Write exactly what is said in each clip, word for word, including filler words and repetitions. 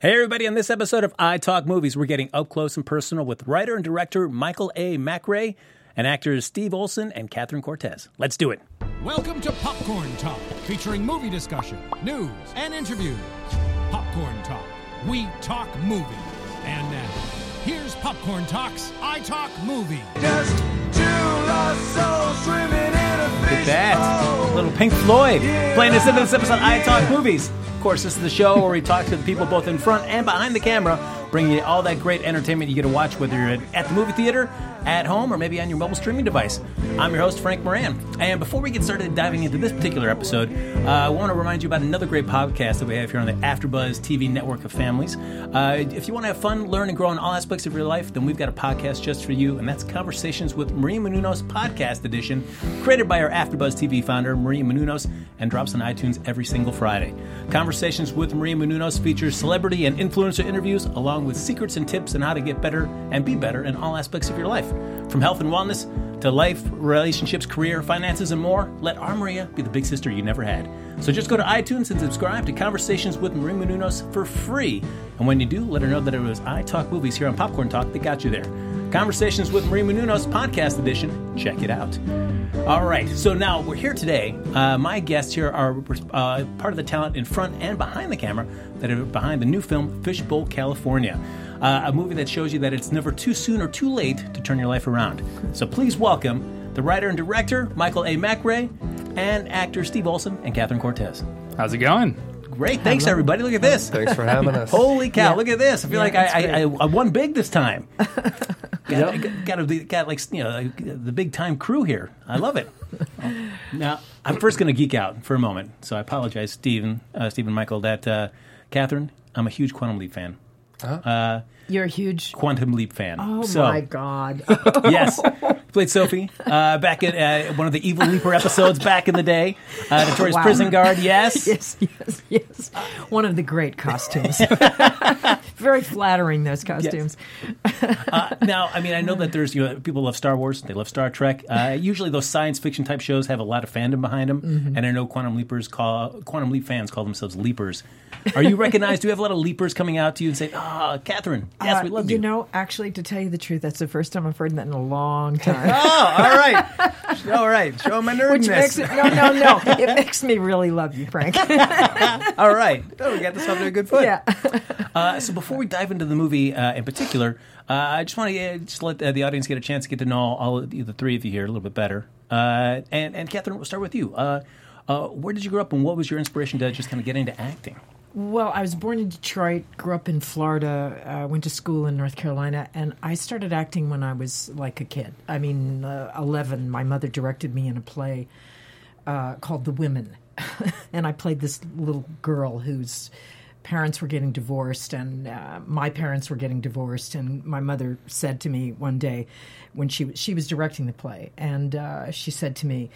Hey everybody, on this episode of I Talk Movies, we're getting up close and personal with writer and director Michael A. McRae and actors Steve Olson and Catherine Cortez. Let's do it. Welcome to Popcorn Talk, featuring movie discussion, news, and interviews. Popcorn Talk. We talk movie. And now, here's Popcorn Talk's I Talk Movie. Just two lost souls swimming in a Look at that. Little Pink Floyd playing us into this episode of I Talk Movies. Of course, this is the show where we talk to the people both in front and behind the camera, bringing you all that great entertainment you get to watch, whether you're at the movie theater, at home, or maybe on your mobile streaming device. I'm your host, Frank Moran. And before we get started diving into this particular episode, uh, I want to remind you about another great podcast that we have here on the AfterBuzz T V network of families. Uh, if you want to have fun, learn, and grow in all aspects of your life, then we've got a podcast just for you, and that's Conversations with Maria Menounos Podcast Edition, created by our AfterBuzz T V founder, Maria Menounos, and drops on iTunes every single Friday. Conversations with Maria Menounos features celebrity and influencer interviews, along with secrets and tips on how to get better and be better in all aspects of your life. From health and wellness to life, relationships, career, finances, and more, let our Maria be the big sister you never had. So just go to iTunes and subscribe to Conversations with Maria Menounos for free. And when you do, let her know that it was I Talk Movies here on Popcorn Talk that got you there. Conversations with Maria Menounos Podcast Edition. Check it out. All right, so now we're here today. Uh, my guests here are uh, part of the talent in front and behind the camera that are behind the new film Fishbowl, California, uh, a movie that shows you that it's never too soon or too late to turn your life around. So please welcome the writer and director, Michael A. McRae, and actor Steve Olson and Catherine Cortez. How's it going? Great. Thanks, everybody. Look at this. Thanks for having us. Holy cow. Yeah. Look at this. I feel Yeah, like I, I, I, great. I won big this time. Got, Yep. got, got, got like, you know, the big time crew here. I love it. Now, I'm first going to geek out for a moment. So I apologize, Stephen, uh, Stephen Michael, that uh, Catherine, I'm a huge Quantum Leap fan. Uh, You're a huge Quantum Leap fan. Oh, so, my God. Yes. Played Sophie uh, back at uh, one of the Evil Leaper episodes back in the day. Uh, Notorious Wow. Prison Guard, yes. Yes, yes, yes. One of the great costumes. Very flattering, those costumes. Uh, now, I mean, I know that there's, you know, people love Star Wars, they love Star Trek. Uh, usually those science fiction type shows have a lot of fandom behind them. Mm-hmm. And I know Quantum Leapers call, Quantum Leap fans call themselves Leapers. Are you recognized? Do you have a lot of Leapers coming out to you and say, ah, oh, Catherine, yes, Uh, we love you? You know, actually, to tell you the truth, that's the first time I've heard that in a long time. Oh, all right. All right. Show my nerdness. Which makes it, no, no, no. It makes me really love you, Frank. All right. Oh, we got this off to a good foot. Yeah. Uh, so before we dive into the movie uh, in particular, uh, I just want to uh, just let uh, the audience get a chance to get to know all of the, the three of you here a little bit better. Uh, and, and Catherine, we'll start with you. Uh, uh, where did you grow up, and what was your inspiration to just kind of get into acting? Well, I was born in Detroit, grew up in Florida, uh, went to school in North Carolina, and I started acting when I was like a kid. I mean, uh, eleven, my mother directed me in a play uh, called The Women. And I played this little girl whose parents were getting divorced, and uh, my parents were getting divorced. And my mother said to me one day when she, she was directing the play, and uh, she said to me,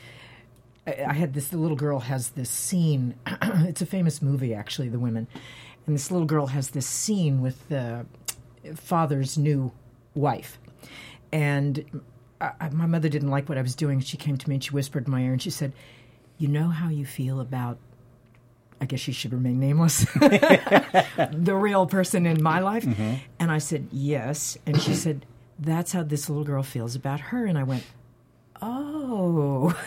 I had this, the little girl has this scene. It's a famous movie, actually, The Women. And this little girl has this scene with the father's new wife. And I, my mother didn't like what I was doing. She came to me and she whispered in my ear and she said, you know how you feel about, I guess she should remain nameless, the real person in my life? Mm-hmm. And I said, yes. And she said, that's how this little girl feels about her. And I went, oh.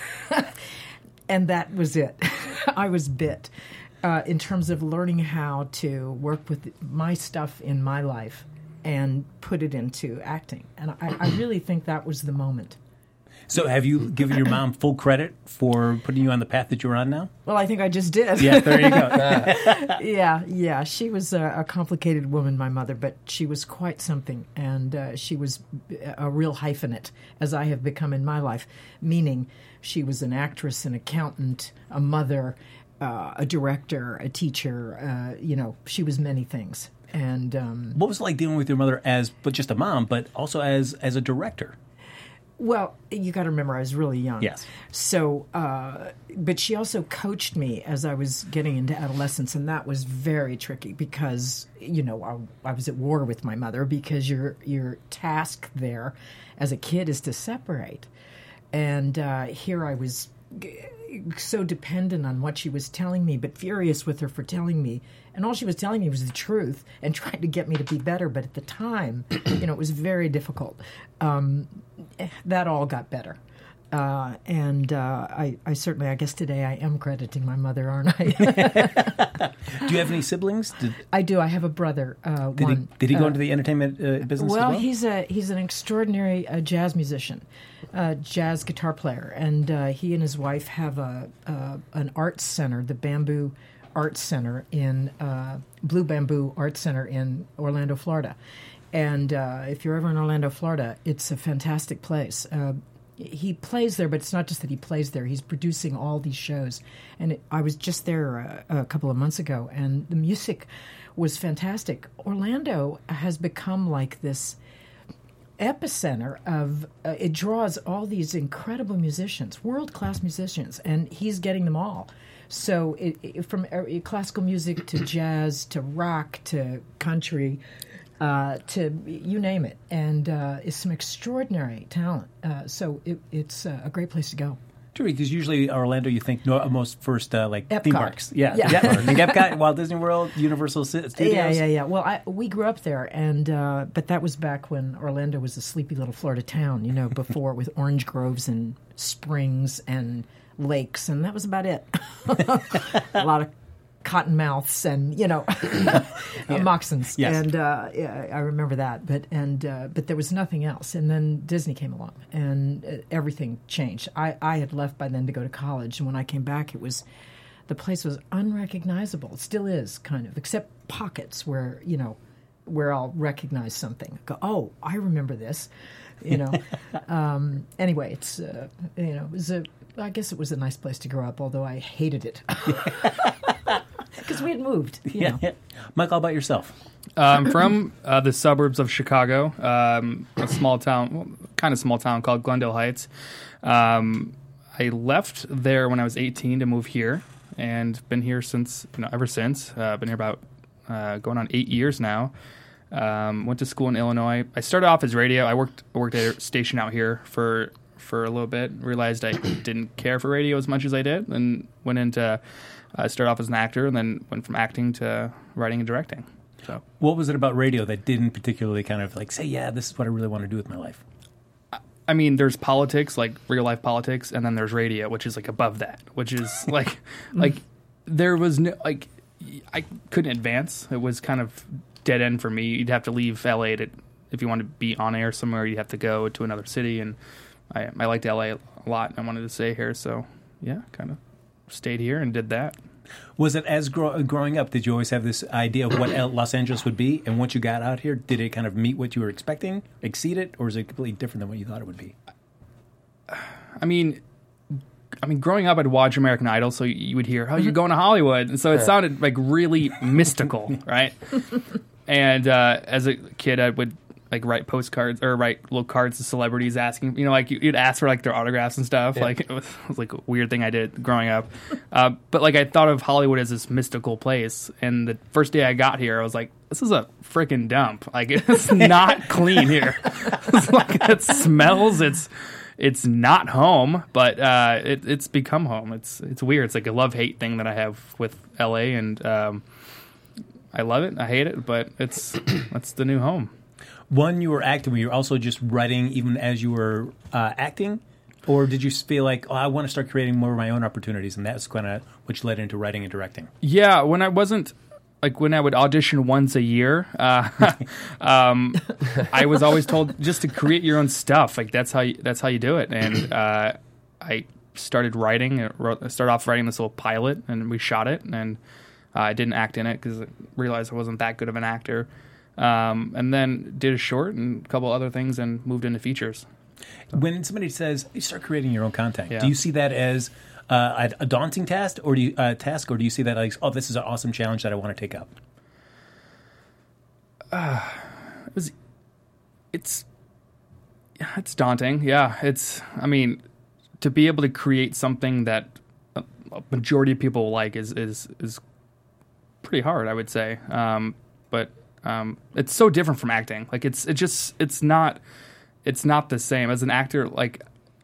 And that was it. I was bit uh, in terms of learning how to work with my stuff in my life and put it into acting. And I, I really think that was the moment. So have you given your mom full credit for putting you on the path that you're on now? Well, I think I just did. Yeah, there you go. yeah, yeah. She was a, a complicated woman, my mother, but she was quite something. And uh, she was a real hyphenate, as I have become in my life, meaning she was an actress, an accountant, a mother, uh, a director, a teacher. Uh, you know, she was many things. And um, what was it like dealing with your mother as, but just a mom, but also as as a director? Well, you got to remember, I was really young. Yes. So, uh, but she also coached me as I was getting into adolescence, and that was very tricky because, you know, I, I was at war with my mother because your your task there as a kid is to separate. And uh, here I was so dependent on what she was telling me, but furious with her for telling me. And all she was telling me was the truth and trying to get me to be better. But at the time, you know, it was very difficult. Um, that all got better. Uh, and uh, I, I certainly, I guess today I am crediting my mother, aren't I? Do you have any siblings? Did, I do. I have a brother. Uh, did, one. He, did he go uh, into the entertainment uh, business well, as well? he's a he's an extraordinary uh, jazz musician, uh, jazz guitar player, and uh, he and his wife have a uh, an arts center, the Bamboo Arts Center in uh, Blue Bamboo Arts Center in Orlando, Florida. And uh, if you're ever in Orlando, Florida, it's a fantastic place. Uh, he plays there, but it's not just that he plays there. He's producing all these shows. And it, I was just there uh, a couple of months ago, and the music was fantastic. Orlando has become like this epicenter of, uh, it draws all these incredible musicians, world-class musicians, and he's getting them all. So it, it, from uh, classical music to jazz to rock to country, Uh, to you name it, and uh, it's some extraordinary talent. Uh, so it, it's uh, a great place to go. True, because usually Orlando, you think no, most first uh, like Epcot. theme parks, yeah, Yeah. yeah. I think Epcot, Walt Disney World, Universal Studios. Yeah, yeah, yeah. Well, I, we grew up there, and uh, but that was back when Orlando was a sleepy little Florida town, you know, before with orange groves and springs and lakes, and that was about it. A lot of cottonmouths and, you know, yeah. moccasins. Yes. And uh, yeah, I remember that. But and uh, but there was nothing else. And then Disney came along, and uh, everything changed. I, I had left by then to go to college, and when I came back, it was the place was unrecognizable. It still is, kind of, except pockets where, you know, where I'll recognize something. Go, oh, I remember this. You know. um, anyway, it's uh, you know, it was a. I guess it was a nice place to grow up, although I hated it. Because we had moved. You know. Yeah. Mike, how about yourself? Uh, I'm from uh, the suburbs of Chicago, um, a small town, well, kind of small town called Glendale Heights. Um, I left there when I was eighteen to move here, and been here since, you know, ever since. Uh, been here about uh, going on eight years now. Um, went to school in Illinois. I started off as radio. I worked I worked at a station out here for for a little bit. Realized I didn't care for radio as much as I did, and went into I uh, started off as an actor, and then went from acting to writing and directing. So, what was it about radio that didn't particularly kind of like say, yeah, this is what I really want to do with my life? I mean, there's politics, like real life politics, and then there's radio, which is like above that, which is like, like there was no, like, I couldn't advance. It was kind of dead end for me. You'd have to leave L A to, if you want to be on air somewhere, you'd have to go to another city, and I, I liked L A a lot, and I wanted to stay here, so yeah, kind of stayed here and did that. Was it as grow, growing up, did you always have this idea of what Los Angeles would be? And once you got out here, did it kind of meet what you were expecting, exceed it, or is it completely different than what you thought it would be? I mean, I mean, growing up, I'd watch American Idol, so you would hear, "Oh, you're going to Hollywood," and so it sounded like really mystical, right? And uh, as a kid, I would like write postcards or write little cards to celebrities asking, you know, like you'd ask for like their autographs and stuff. Yeah. Like it was, it was like a weird thing I did growing up. Uh, but like I thought of Hollywood as this mystical place. And the first day I got here, I was like, this is a freaking dump. Like it's not clean here. It's like it smells. It's it's not home, but uh, it, it's become home. It's it's weird. It's like a love-hate thing that I have with L A, and um, I love it. I hate it, but it's it's the new home. When you were acting, were you also just writing even as you were uh, acting? Or did you feel like, oh, I want to start creating more of my own opportunities, and that's kind of which led into writing and directing? Yeah, when I wasn't, like when I would audition once a year, uh, um, I was always told just to create your own stuff. Like that's how you, that's how you do it. And uh, I started writing, I, wrote, I started off writing this little pilot, and we shot it, and uh, I didn't act in it because I realized I wasn't that good of an actor. Um, and then did a short and a couple other things and moved into features. So. When somebody says you start creating your own content, yeah. do you see that as uh, a daunting task, or do you uh, task, or do you see that like, oh, this is an awesome challenge that I want to take up? Uh, it was, it's, it's daunting. Yeah, it's. I mean, to be able to create something that a majority of people like is is is pretty hard, I would say. Um, but Um, it's so different from acting. Like it's, it just, it's not, it's not the same as an actor. Like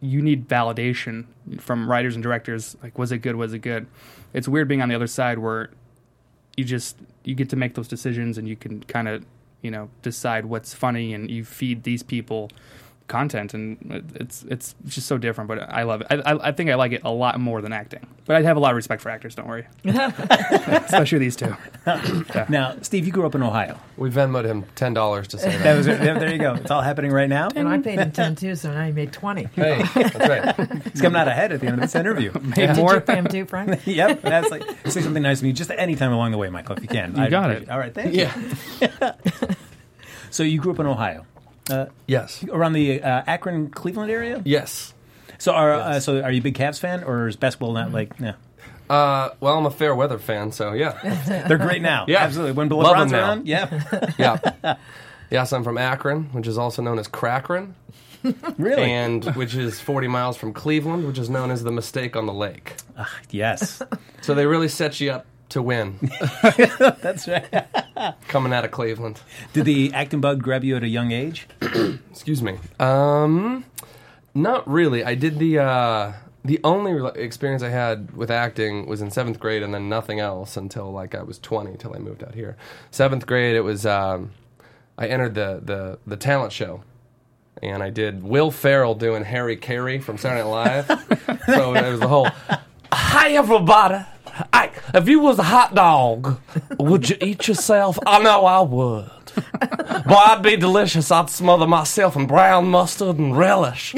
you need validation from writers and directors. Like, was it good? Was it good? It's weird being on the other side where you just you get to make those decisions and you can kind of, you know, decide what's funny, and you feed these people content, and it's it's just so different. But I love it. I, I, I think I like it a lot more than acting. But I have a lot of respect for actors. Don't worry, especially these two. Yeah. Now, Steve, you grew up in Ohio. We Venmoed him ten dollars to say that. That was there, there you go. It's all happening right now. And I paid him ten too, so now he made twenty. Hey, that's right. He's coming out ahead at the end of this interview. Maybe Did more. you pay him too, Frank? Yep. That's like say something nice to me just any time along the way, Michael, if you can. You I'd got appreciate it. All right, thank you. Yeah. So you grew up in Ohio, uh, Yes. around the uh, Akron, Cleveland area. Yes. So are uh, Yes. so are you a big Cavs fan, or is basketball not like? Yeah, Uh, well, I'm a fair weather fan, so yeah. they're great now. Yeah. Absolutely. When Love them LeBron's now. around, yeah, Yeah. Yes, I'm from Akron, which is also known as Crackron, really. and which is forty miles from Cleveland, which is known as the Mistake on the Lake. Yes, So they really set you up to win that's right. coming out of Cleveland. Did the acting bug grab you at a young age? Excuse me. Um, not really. I did the uh, the only re- experience I had with acting was in seventh grade, and then nothing else until like I was twenty, until I moved out here. Seventh grade, it was um, I entered the, the the talent show, and I did Will Ferrell doing Harry Carey from Saturday Night Live. So it was the whole, "Hi everybody. I, if you was a hot dog, would you eat yourself?" I know I would. Boy, I'd be delicious. I'd smother myself in brown mustard and relish.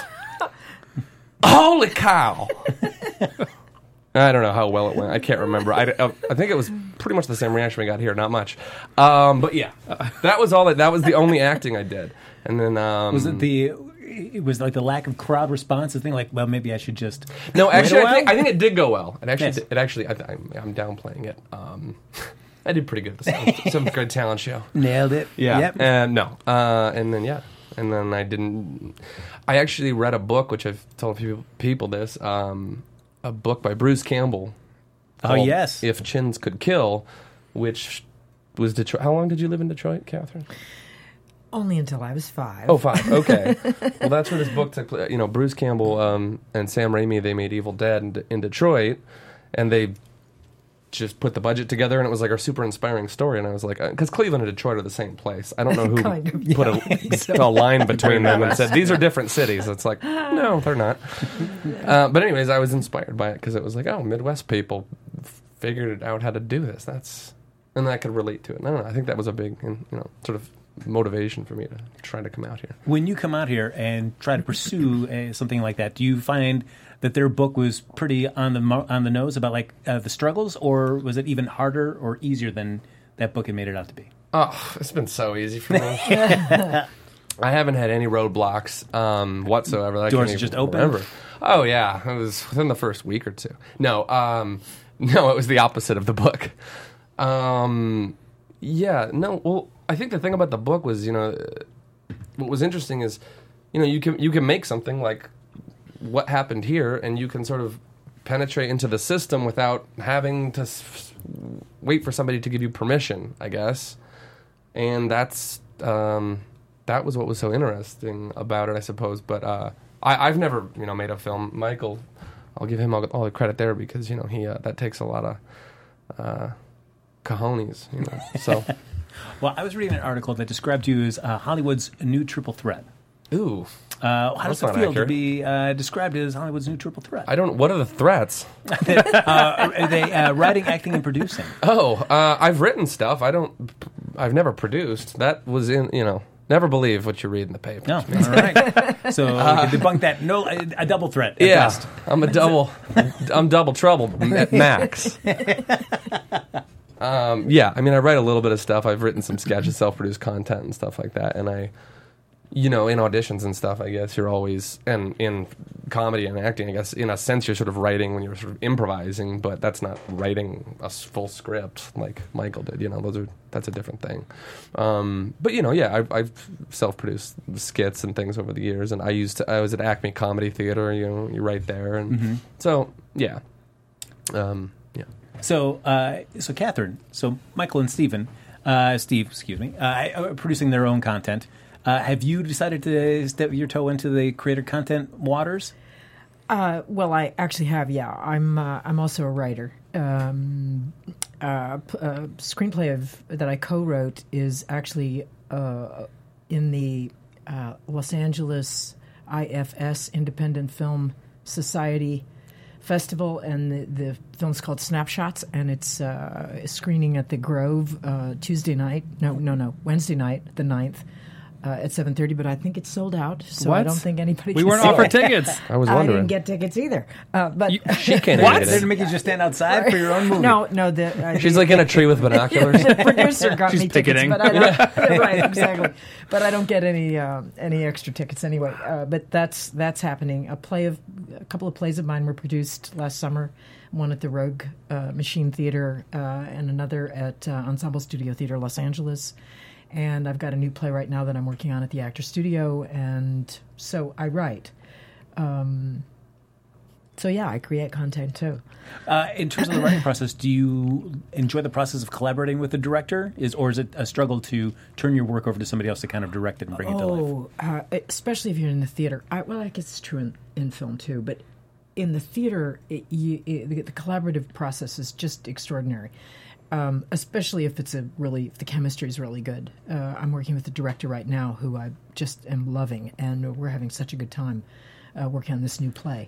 Holy cow. I don't know how well it went. I can't remember. I, I, I think it was pretty much the same reaction we got here. Not much. Um, but yeah, that was all. That, that was the only acting I did. And then um, Was it the? It was like the lack of crowd response. The thing, like, well, maybe I should just. No, wait a actually, I while? think, I think it did go well. It actually, Yes. did, it actually, I, I'm, I'm downplaying it. Um, I did pretty good at the seventh, seventh grade talent show. Nailed it. Yep. And no, uh, and then yeah, and then I didn't. I actually read a book, which I've told people, people this. Um, a book by Bruce Campbell. Oh, called yes. If Chins Could Kill, which was Detroit. How long did you live in Detroit, Catherine? Only until I was five. Oh, five. Okay. Well, that's where this book took place. You know, Bruce Campbell um, and Sam Raimi, they made Evil Dead in, in Detroit, and they just put the budget together, and it was like a super inspiring story. And I was like, because Cleveland and Detroit are the same place. I don't know who Kind of, put a, a line between them and said, these are different cities. It's like, no, they're not. Uh, but anyways, I was inspired by it because it was like, oh, Midwest people figured out how to do this. That's, and I could relate to it. And I don't know. I think that was a big, you know, sort of motivation for me to try to come out here. When you come out here and try to pursue uh, something like that, do you find that their book was pretty on the mo- on the nose about like uh, the struggles, or was it even harder or easier than that book had made it out to be? Oh, it's been so easy for me. I haven't had any roadblocks um, whatsoever. I Doors can't just even open? remember. Oh yeah, it was within the first week or two. No, um, no, it was the opposite of the book. Um, yeah, no. Well, I think the thing about the book was, you know, what was interesting is, you know, you can you can make something like what happened here, and you can sort of penetrate into the system without having to s- wait for somebody to give you permission, I guess. And that's um, that was what was so interesting about it, I suppose. But uh, I, I've never, you know, made a film. Michael, I'll give him all, all the credit there because you know he uh, that takes a lot of uh, cojones, you know. So, Well, I was reading an article that described you as uh, Hollywood's new triple threat. ooh, Uh, how does That's it not feel accurate. to be uh, described as Hollywood's new triple threat? I don't. What are the threats? uh, are they uh, writing, acting, and producing? Oh, uh, I've written stuff. I don't. I've never produced. That was in. You know, never believe what you read in the paper. No, all right. So we can debunk that. No, a, a double threat. At Yeah, best. I'm a double. I'm double trouble at max. Um, yeah, I mean, I write a little bit of stuff. I've written some sketches, self-produced content, and stuff like that. And I, you know, in auditions and stuff, I guess you're always, and in comedy and acting, I guess, in a sense, you're sort of writing when you're sort of improvising, but that's not writing a s- full script like Michael did. You know, those are that's a different thing. Um, but you know, yeah, I've, I've self-produced skits and things over the years, and I used to, I was at Acme Comedy Theater. You know, you're right there, and so yeah, um, yeah. So, uh, so Catherine, so Michael and Stephen, uh, Steve, excuse me, uh, are producing their own content. Uh, have you decided to step your toe into the creator content waters? Uh, well, I actually have. Yeah, I'm. Uh, I'm also a writer. Um, uh, p- uh, screenplay of that I co-wrote is actually uh, in the uh, Los Angeles I F S Independent Film Society Festival, and the, the film's called Snapshots, and it's uh, screening at the Grove uh, Tuesday night. No, no, no, Wednesday night, the ninth. Uh, at seven thirty, but I think it's sold out, so What? I don't think anybody We can weren't see offered it. tickets. I was I wondering. didn't get tickets either. Uh, but You- she can't What? get They're it. to make you just stand outside for your own movie. No, no. The, uh, She's the, like in a tree with binoculars. the producer got She's me tickets, picketing. but I don't. Yeah, right, exactly. But I don't get any um, any extra tickets anyway. Uh, but that's that's happening. A play of a couple of plays of mine were produced last summer. One at the Rogue uh, Machine Theater, uh, and another at uh, Ensemble Studio Theater, Los Angeles. And I've got a new play right now that I'm working on at the Actor Studio, and so I write. Um, so yeah, I create content too. Uh, in terms of the writing process, do you enjoy the process of collaborating with the director, is or is it a struggle to turn your work over to somebody else to kind of direct it and bring it to life? Oh, uh, especially if you're in the theater. I, well, I guess it's true in, in film too, but in the theater, it, you, it, the, the collaborative process is just extraordinary. Um, especially if it's a really, if the chemistry is really good. Uh, I'm working with a director right now who I just am loving, and we're having such a good time uh, working on this new play.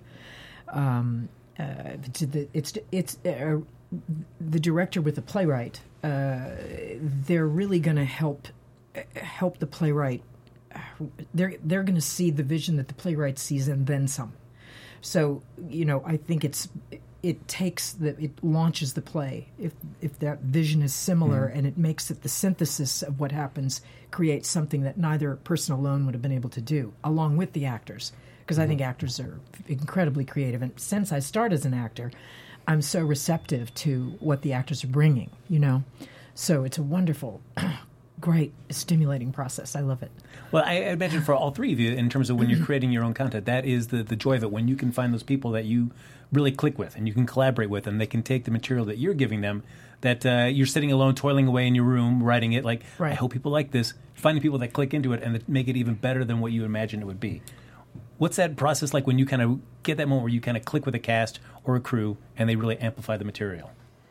Um, uh, it's the, it's, it's uh, the director with the playwright. Uh, they're really going to help help the playwright. They're they're going to see the vision that the playwright sees and then some. So you know, I think it's. It takes the it launches the play if if that vision is similar, mm. and it makes it the synthesis of what happens creates something that neither person alone would have been able to do, along with the actors, because mm. I think actors are incredibly creative. And since I started as an actor, I'm so receptive to what the actors are bringing. You know, so it's a wonderful, great, stimulating process. I love it. Well, I I imagine for all three of you, in terms of when you're creating your own content, that is the, the joy of it, when you can find those people that you really click with and you can collaborate with, and they can take the material that you're giving them, that uh, you're sitting alone, toiling away in your room, writing it, like, Right. I hope people like this, finding people that click into it and that make it even better than what you imagined it would be. What's that process like when you kind of get that moment where you kind of click with a cast or a crew and they really amplify the material?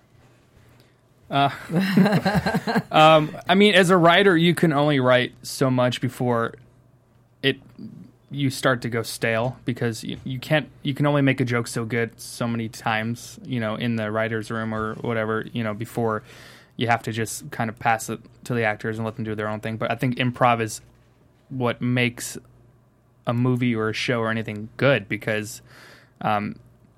Uh, um, I mean, as a writer, you can only write so much before it you start to go stale, because you, you can't you can only make a joke so good so many times, you know, in the writer's room or whatever, you know, before you have to just kind of pass it to the actors and let them do their own thing. But I think improv is what makes a movie or a show or anything good, because um,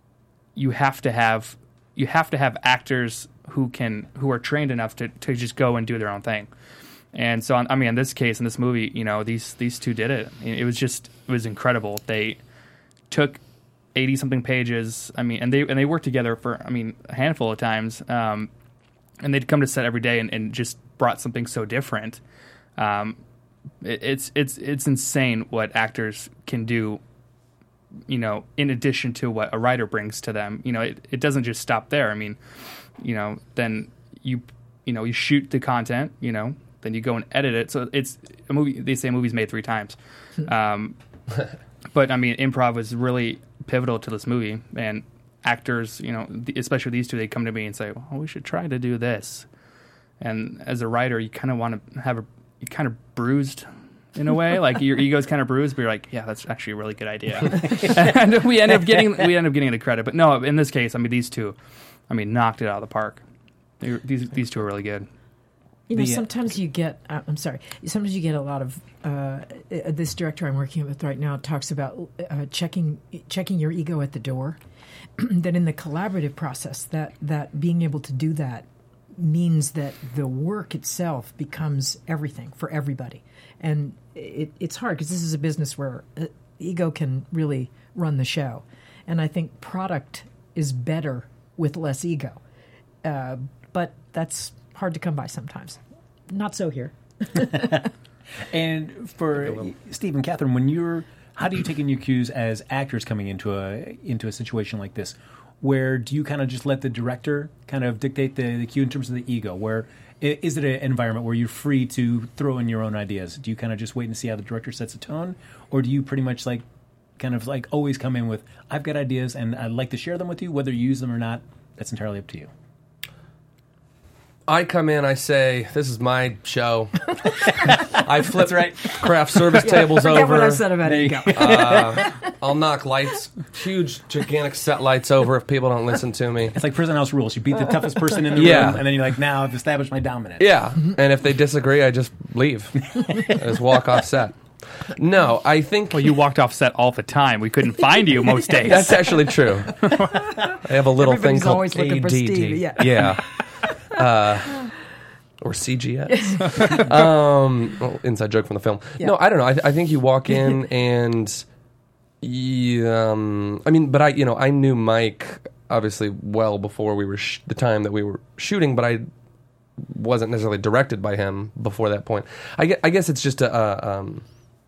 you have to have you have to have actors who can who are trained enough to, to just go and do their own thing. And so, I mean, in this case, in this movie, you know, these these two did it. It was just it was incredible. They took eighty something pages. I mean, and they and they worked together for I mean a handful of times. Um, and they'd come to set every day and, and just brought something so different. Um, it, it's it's it's insane what actors can do. You know, in addition to what a writer brings to them, you know, it, it doesn't just stop there. I mean, you know, then you you know you shoot the content, you know. Then you go and edit it. So it's a movie. They say a movie's made three times. Um, but I mean, improv was really pivotal to this movie. And actors, you know, especially these two, they come to me and say, "Well, we should try to do this." And as a writer, you kind of want to have a, you kind of bruised in a way, like your ego's kind of bruised, but you're like, "Yeah, that's actually a really good idea." And we end up getting we end up getting the credit. But no, in this case, I mean, these two, I mean, knocked it out of the park. They, these these two are really good. You know, The, uh, sometimes you get, uh, I'm sorry, sometimes you get a lot of, uh, uh, this director I'm working with right now talks about uh, checking checking your ego at the door. That in the collaborative process, that, that being able to do that means that the work itself becomes everything for everybody. And it, it's hard because this is a business where uh, ego can really run the show. And I think product is better with less ego. Uh, but that's hard to come by sometimes. Not so here. And for Steve and Catherine, when you're, how do you take in your cues as actors coming into a into a situation like this? Where do you kind of just let the director kind of dictate the, the cue in terms of the ego? Where I- Is it an environment where you're free to throw in your own ideas? Do you kind of just wait and see how the director sets a tone, or do you pretty much like, kind of like always come in with, I've got ideas and I'd like to share them with you, whether you use them or not? That's entirely up to you. I come in, I say, this is my show. I flip right. craft service tables Forget over. what I said about ego. Uh, I'll knock lights, huge, gigantic set lights over if people don't listen to me. It's like prison house rules. You beat the toughest person in the Yeah. room, and then you're like, now I've established my dominance. Yeah, and if they disagree, I just leave. I just walk off set. No, I think... Well, you walked off set all the time. We couldn't find you most days. That's actually true. I have a little Everybody's thing called always looking for A D D. Steve, yeah. yeah. Uh, or C G S. um, well, inside joke from the film. Yeah. No, I don't know. I, I think you walk in and... You, um, I mean, but I, you know, I knew Mike obviously well before we were sh- the time that we were shooting, but I wasn't necessarily directed by him before that point. I guess, I guess it's just a, uh, um,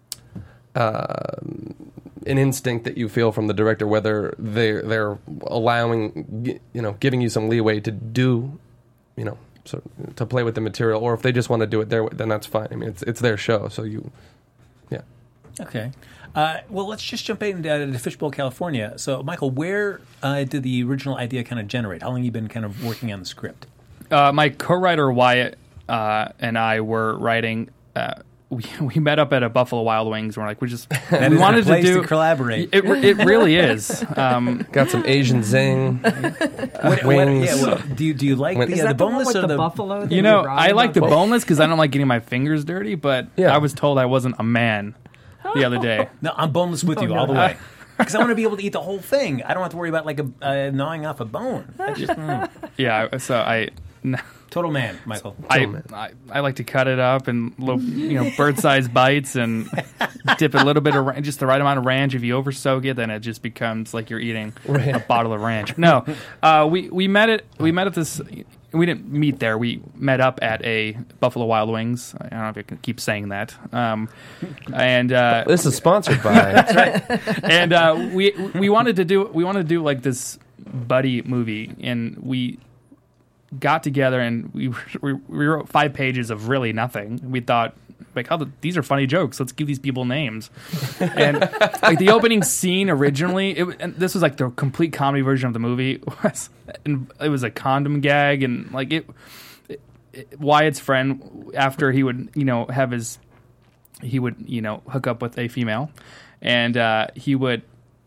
uh, an instinct that you feel from the director, whether they're they're allowing, you know, giving you some leeway to do, you know, so to play with the material, or if they just want to do it their way, then that's fine. I mean, it's it's their show, so you, yeah. Okay. Uh, well, let's just jump into uh, to Fishbowl, California. So, Michael, where uh, did the original idea kind of generate? How long have you been kind of working on the script? Uh, my co-writer Wyatt uh, and I were writing. Uh, we we met up at a Buffalo Wild Wings. And we're like, we just That we is wanted a place to do to collaborate. It it really is. Um, Got some Asian zing, uh, What- what- wings. yeah, well, do you do you like When- the, Is uh, that the the one boneless with or the, the buffalo? that you know, ride I like the on? boneless because I don't like getting my fingers dirty. But Yeah. I was told I wasn't a man the other day. No, I'm boneless with you Oh, no. all the way. Because I want to be able to eat the whole thing. I don't have to worry about like a uh, gnawing off a bone. I just, mm. Yeah, so I. Total man, Michael. I, I I like to cut it up in little, you know, bird-sized bites and dip a little bit of ra- just the right amount of ranch. If you over soak it, then it just becomes like you're eating a bottle of ranch. No, uh, we we met at we met at this. We didn't meet there. We met up at a Buffalo Wild Wings. I don't know if I can keep saying that. Um, and uh, This is sponsored by. and uh, we we wanted to do we wanted to do like this buddy movie, and we got together and we we, we wrote five pages of really nothing. We thought, like, oh, these are funny jokes. Let's give these people names. And like the opening scene originally, it, and this was like the complete comedy version of the movie. Was and it was a condom gag, and like it, it, it Wyatt's friend, after he would you know have his he would you know hook up with a female, and uh, he would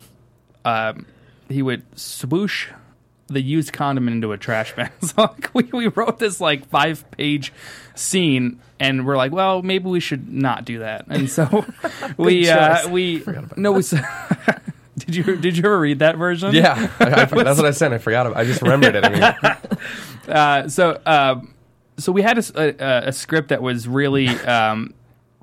um, he would swoosh the used condom into a trash bin. So like, we, we wrote this like five page scene, and we're like, well, maybe we should not do that. And so we uh, we no we. Did you did you ever read that version? Yeah, I, I, that's what I said. I forgot about. I just remembered it. I mean, Uh, so um, so we had a, a, a script that was really. Um,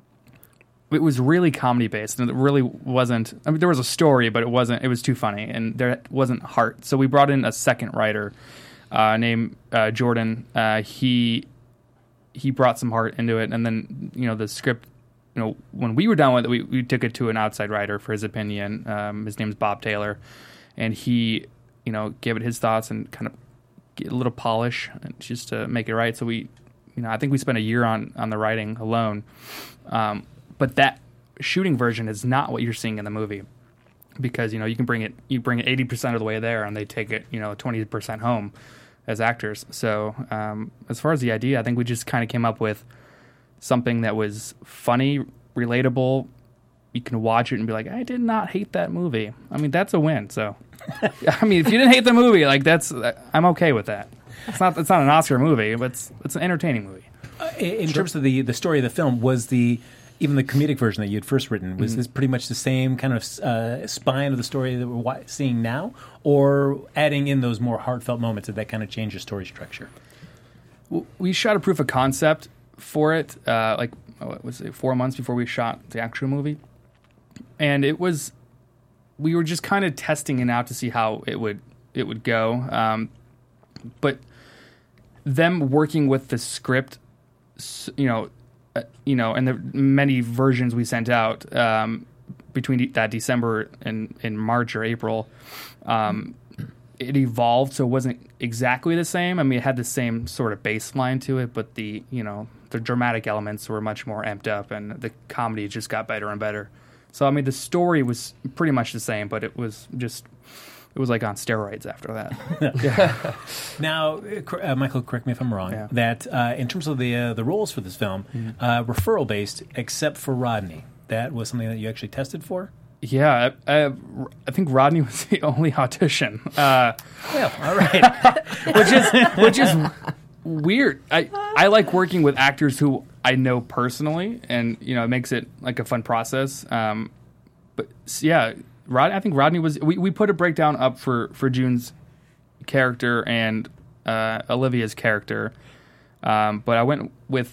It was really comedy based, and it really wasn't. I mean, there was a story, but it wasn't. It was too funny, and there wasn't heart. So we brought in a second writer uh, named uh, Jordan. Uh, he he brought some heart into it, and then you know the script. You know, when we were done with it, we, we took it to an outside writer for his opinion. Um, his name's Bob Taylor, and he you know gave it his thoughts and kind of get a little polish just to make it right. So we, you know, I think we spent a year on on the writing alone. Um, But that shooting version is not what you're seeing in the movie, because you know you can bring it you bring it eighty percent of the way there, and they take it you know twenty percent home as actors. So um, as far as the idea, I think we just kind of came up with something that was funny, relatable. You can watch it and be like, I did not hate that movie. I mean, that's a win. So I mean, if you didn't hate the movie, like that's I'm okay with that. It's not it's not an Oscar movie, but it's it's an entertaining movie. Uh, in in terms of the, the story of the film, was the even the comedic version that you had first written, was Mm-hmm. this pretty much the same kind of uh, spine of the story that we're wa- seeing now, or adding in those more heartfelt moments did that kind of change the story structure? W- We shot a proof of concept for it, uh, like what was it, four months before we shot the actual movie, and it was we were just kind of testing it out to see how it would it would go. Um, but them working with the script, s- you know, uh, you know, and the many versions we sent out um, between de- that December and in March or April, um, it evolved, so it wasn't exactly the same. I mean, it had the same sort of baseline to it, but the you know the dramatic elements were much more amped up, and the comedy just got better and better. So I mean, the story was pretty much the same, but it was just it was like on steroids after that. Yeah. Now, uh, Michael, correct me if I'm wrong. Yeah. That uh, in terms of the uh, the roles for this film, Mm-hmm. uh, referral based, except for Rodney. That was something that you actually tested for. Yeah, I, I, I think Rodney was the only audition. Uh, Well, all right. which is which is weird. I I like working with actors who I know personally, and you know it makes it like a fun process. Um, but yeah, Rod, I think Rodney was. We, we put a breakdown up for for June's character and uh, Olivia's character, um, but I went with.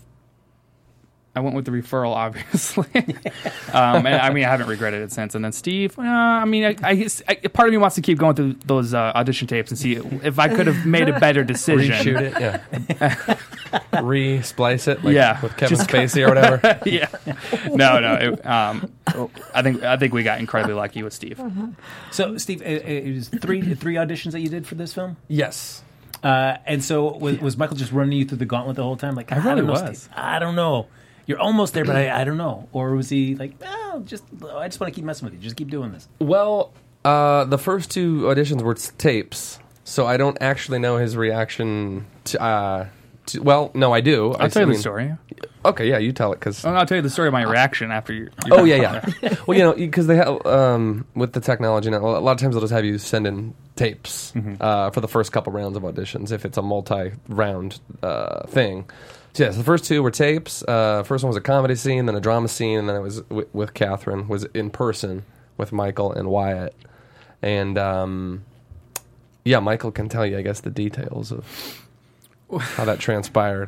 I went with the referral, obviously. um, and I mean, I haven't regretted it since. And then Steve, uh, I mean, I, I, I, part of me wants to keep going through those uh, audition tapes and see if I could have made a better decision. Reshoot it, yeah. Re-splice it, like Yeah. with Kevin Spacey or whatever. yeah. No, no. It, um, I think I think we got incredibly lucky with Steve. So, Steve, it, it was three three auditions that you did for this film. Yes. Uh, and so, was, was Michael just running you through the gauntlet the whole time? Like, I really don't know, was. Steve. I don't know. You're almost there, but I, I don't know. Or was he like, oh, just I just want to keep messing with you. Just keep doing this. Well, uh, the first two auditions were t- tapes, so I don't actually know his reaction to. Uh, to well, no, I do. I'll I, tell you I the mean- story. Okay, yeah, you tell it because. Oh, I'll tell you the story of my reaction after you. Oh yeah, yeah. Well, you know, because they have um, with the technology now, a lot of times they'll just have you send in tapes uh, for the first couple rounds of auditions if it's a multi-round uh, thing. So, yes, the first two were tapes. Uh, first one was a comedy scene, then a drama scene, and then it was w- with Catherine. Was in person with Michael and Wyatt, and um, yeah, Michael can tell you, I guess, the details of how that transpired.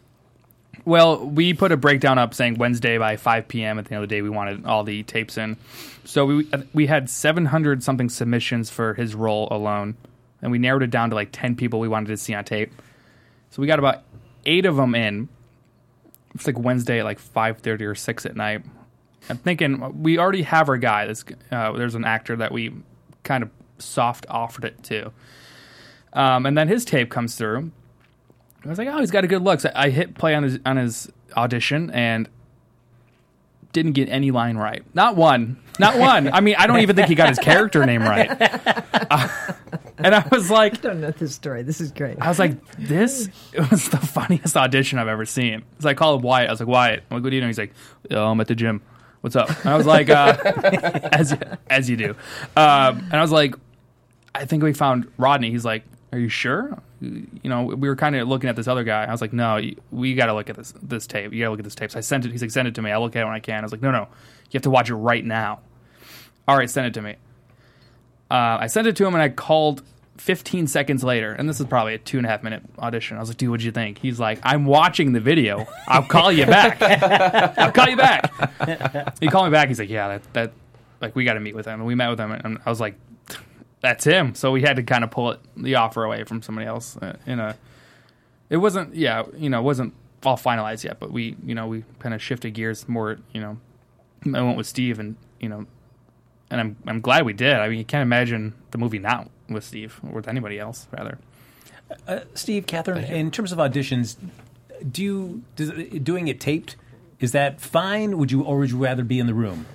Well, we put a breakdown up saying Wednesday by five p.m. At the end of the day, we wanted all the tapes in. So we we had seven hundred something submissions for his role alone, and we narrowed it down to like ten people we wanted to see on tape. So we got about eight of them in. It's like Wednesday at like five thirty or six at night. I'm thinking we already have our guy. This, uh, there's an actor that we kind of soft offered it to. Um, and then his tape comes through. I was like, oh, he's got a good look. So I hit play on his on his audition and didn't get any line right. Not one. Not one. I mean, I don't even think he got his character name right. Uh, and I was like, I don't know this story. This is great. I was like, this was the funniest audition I've ever seen. So I called Wyatt. I was like, Wyatt, I'm like, what are you doing? He's like, oh, I'm at the gym. What's up? And I was like, uh, as, as you do. Um, and I was like, I think we found Rodney. He's like, are you sure? You know, we were kind of looking at this other guy. I was like, no, you, we got to look at this this tape. You got to look at this tape. So I sent it. He's like, send it to me. I'll look at it when I can. I was like, no, no, you have to watch it right now. All right, send it to me. Uh, I sent it to him, and I called fifteen seconds later, and this is probably a two and a half minute audition. I was like, dude, what'd you think? He's like, I'm watching the video. I'll call you back. I'll call you back. He called me back. He's like, yeah, that, that like, we got to meet with him. And we met with him, and I was like, that's him. So we had to kind of pull it, the offer away from somebody else. Uh, in a, it wasn't, yeah, you know, it wasn't all finalized yet, but we, you know, we kind of shifted gears more. You know, I went with Steve, and you know, and I'm I'm glad we did. I mean, you can't imagine the movie not with Steve or with anybody else, rather. Uh, Steve, Catherine, in terms of auditions, do you does, doing it taped? Is that fine? Would you, or would you rather be in the room?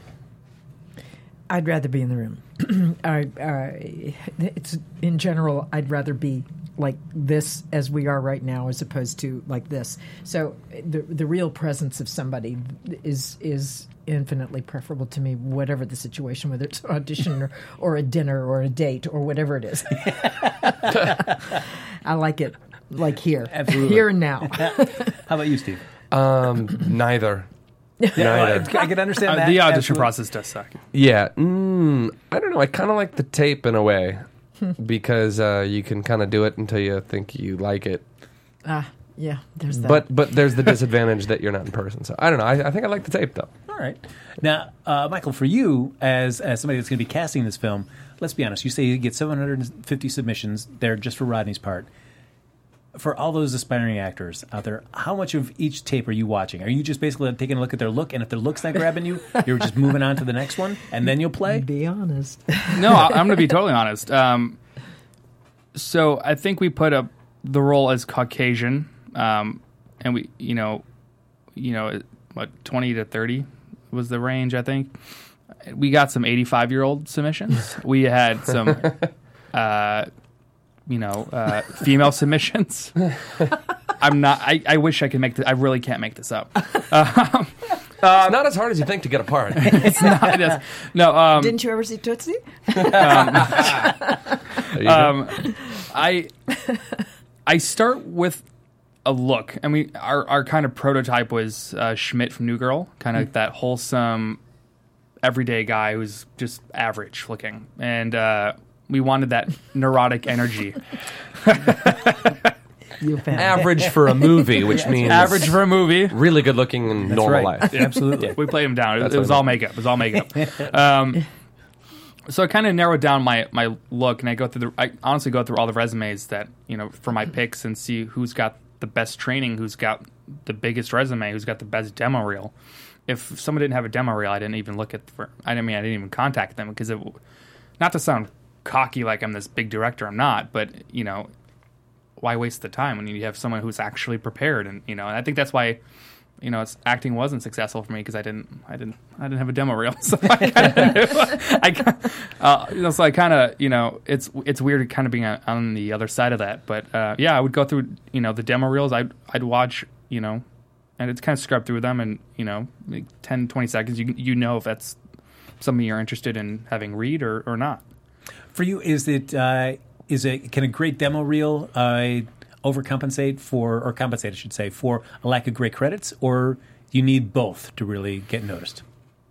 I'd rather be in the room. I, I, it's in general, I'd rather be like this as we are right now, as opposed to like this. So the the real presence of somebody is is infinitely preferable to me, whatever the situation, whether it's an audition or, or a dinner or a date or whatever it is. I like it like here, Absolutely. here and now. How about you, Steve? Um, neither. Neither. I can understand Uh, that. the audition Absolutely. process does suck. Yeah, mm, I don't know. I kind of like the tape in a way because uh, you can kind of do it until you think you like it. Ah, yeah, there's that. But but there's the disadvantage that you're not in person. So I don't know. I, I think I like the tape though. All right. Now, uh, Michael, for you, as as somebody that's going to be casting this film, let's be honest. You say you get seven hundred fifty submissions there just for Rodney's part. For all those aspiring actors out there, how much of each tape are you watching? Are you just basically taking a look at their look, and if their look's not grabbing you, you're just moving on to the next one, and then you'll play? be honest. No, I, I'm going to be totally honest. Um, So I think we put up the role as Caucasian, um, and we, you know, you know, what twenty to thirty was the range. I think we got some eighty-five-year-old submissions. We had some, uh, you know, uh, female submissions. I'm not. I, I wish I could make this. I really can't make this up. Um, Uh, it's not as hard as you think to get a part. it's not. It is. No. Um, Didn't you ever see Tootsie? um, I I start with a look. I mean, our our kind of prototype was uh, Schmidt from New Girl, kind of mm. that wholesome, everyday guy who's just average looking, and uh, we wanted that neurotic energy. Average for a movie, which means average for a movie, really good looking and That's normal right. life. Absolutely, we played him down. It, it was all makeup. It was all makeup. Um, so I kind of narrowed down my, my look, and I go through the. I honestly go through all the resumes that you know for my picks and see who's got the best training, who's got the biggest resume, who's got the best demo reel. If someone didn't have a demo reel, I didn't even look at. For, I mean, I didn't even contact them because it. Not to sound cocky like I'm this big director, I'm not, but you know. Why waste the time when you have someone who's actually prepared? And you know, and I think that's why, you know, it's, acting wasn't successful for me because I didn't, I didn't, I didn't have a demo reel. So I kind of, I, uh, you know, so I kind of, you know, it's it's weird kind of being on, on the other side of that. But uh, yeah, I would go through, you know, the demo reels. I'd I'd watch, you know, and it's kind of scrub through them, and you know, like ten, twenty seconds, you you know if that's something you're interested in having read or, or not. For you, is it? Uh, Is it can a great demo reel uh, overcompensate for, or compensate, I should say, for a lack of great credits, or you need both to really get noticed?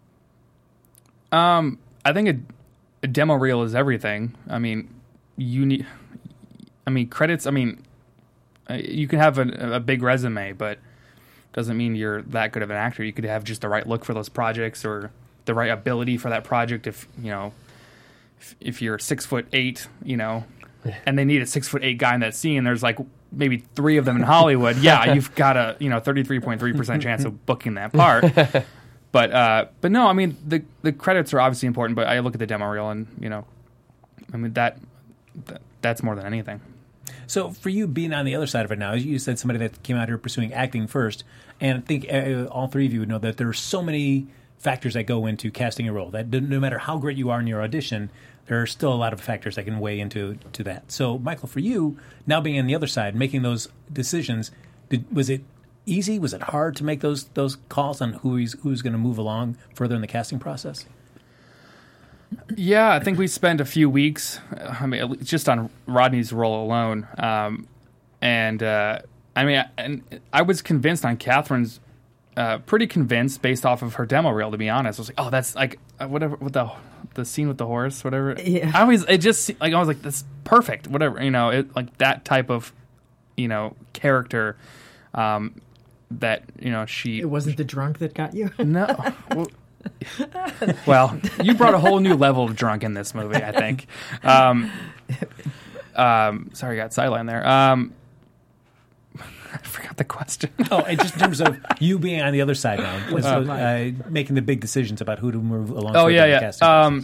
Um, I think a, a demo reel is everything. I mean, you need. I mean, credits. I mean, uh, you can have a, a big resume, but doesn't mean you're that good of an actor. You could have just the right look for those projects or the right ability for that project. If you know, if, if you're six foot eight, you know. And they need a six foot eight guy in that scene. There's like maybe three of them in Hollywood. Yeah, you've got a you know thirty three point three percent chance of booking that part. But uh, but no, I mean the the credits are obviously important. But I look at the demo reel, and you know, I mean that, that that's more than anything. So for you being on the other side of it now, you said somebody that came out here pursuing acting first, and I think uh, all three of you would know that there are so many factors that go into casting a role. That no matter how great you are in your audition, there are still a lot of factors that can weigh into to that. So, Michael, for you, now being on the other side, making those decisions, did, was it easy? Was it hard to make those those calls on who is who's going to move along further in the casting process? Yeah, I think we spent a few weeks, I mean, just on Rodney's role alone. Um, and, uh, I mean, and I was convinced on Catherine's, uh, pretty convinced based off of her demo reel, to be honest. I was like, oh, that's like, whatever, with the the scene with the horse, whatever. Yeah. I always, it just, like, I was like, that's perfect, whatever, you know, it, like that type of, you know, character, um, that, you know, she. It wasn't the drunk that got you? No. Well, well, you brought a whole new level of drunk in this movie, I think. Um, um, sorry, I got sidelined there. Um, I forgot the question. Oh, and just in terms of you being on the other side now, so, uh, making the big decisions about who to move along. Oh yeah, the yeah. casting Um,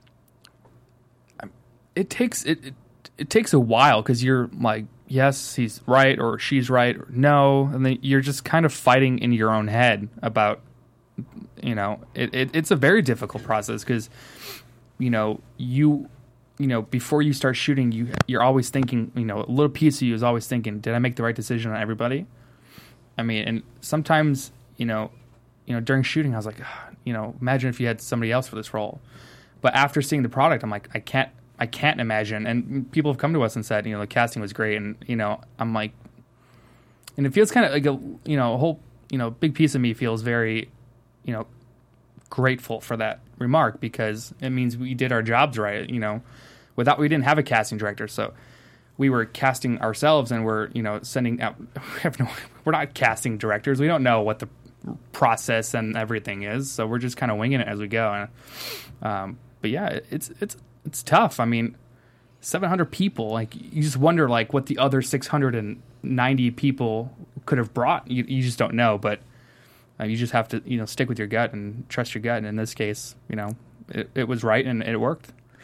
it takes it, it it takes a while because you're like, yes, he's right, or she's right, or no, and then you're just kind of fighting in your own head about. You know, it, it it's a very difficult process because, you know, you, you know, before you start shooting, you you're always thinking, you know, a little piece of you is always thinking, did I make the right decision on everybody? I mean, and sometimes, you know, you know, during shooting, I was like, you know, imagine if you had somebody else for this role. But after seeing the product, I'm like, I can't, I can't imagine. And people have come to us and said, you know, the casting was great, and you know, I'm like, and it feels kind of like a, you know, a whole, you know, big piece of me feels very. You know, grateful for that remark because it means we did our jobs right. You know, without we didn't have a casting director, so we were casting ourselves, and we're you know sending out. We have no, we're not casting directors. We don't know what the process and everything is, so we're just kind of winging it as we go. And, um, but yeah, it's it's it's tough. I mean, seven hundred people. Like you just wonder like what the other six hundred ninety people could have brought. You, you just don't know, but. Uh, you just have to, you know, stick with your gut and trust your gut. And in this case, you know, it, it was right and it worked.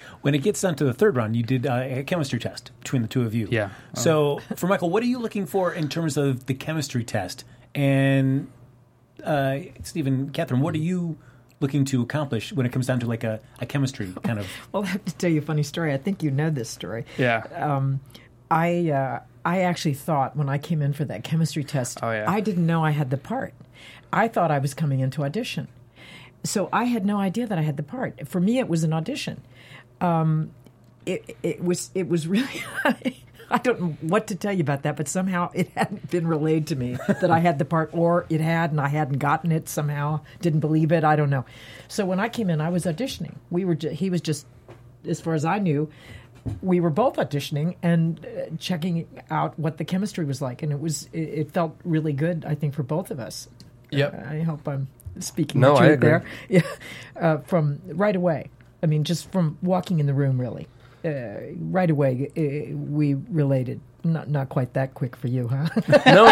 When it gets down to the third round, you did uh, a chemistry test between the two of you. Yeah. So, for Michael, what are you looking for in terms of the chemistry test? And uh, Stephen, Catherine, what are you looking to accomplish when it comes down to like a, a chemistry kind of? Well, I have to tell you a funny story. I think you know this story. Yeah. Um, I uh, I actually thought when I came in for that chemistry test, Oh, yeah. I didn't know I had the part. I thought I was coming in to audition. So I had no idea that I had the part. For me, it was an audition. Um, it, it was it was really... I don't know what to tell you about that, but somehow it hadn't been relayed to me that I had the part, or it had and I hadn't gotten it somehow, didn't believe it, I don't know. So when I came in, I was auditioning. We were, ju- he was just, as far as I knew, we were both auditioning and uh, checking out what the chemistry was like, and it was, it, it felt really good, I think, for both of us. Yep. Uh, I hope I'm speaking No, the I truth agree. there. Yeah, uh, from right away. I mean, just from walking in the room, really. Uh, right away, uh, we related. Not not quite that quick for you, huh? No,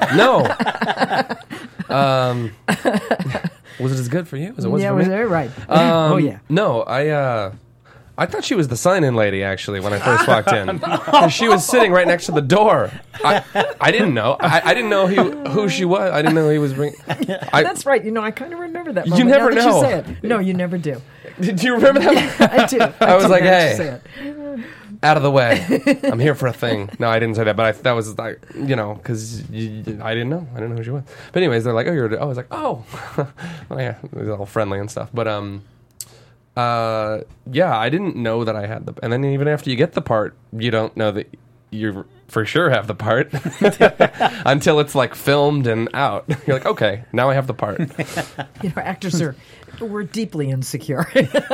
no, no. Um, was it as good for you as it was yeah, for was me? that right? Um, oh yeah. No, I uh, I thought she was the sign-in lady actually when I first walked in. 'Cause she was sitting right next to the door. I, I didn't know. I, I didn't know who who she was. I didn't know he was bringing. I, That's right. You know, I kind of remember that. You Moment. never now that know. You say it. No, you never do. Did you remember that? I do. I was do like, now that hey. you say it. Out of the way. I'm here for a thing. No, I didn't say that, but I, that was like, you know, because I didn't know. I didn't know who she was. But anyways, they're like, oh, you're. I was like, oh, oh yeah, it was all friendly and stuff. But um, uh, yeah, I didn't know that I had the. And then even after you get the part, you don't know that you for sure have the part until it's like filmed and out. You're like, okay, now I have the part. You know, actors are we're deeply insecure.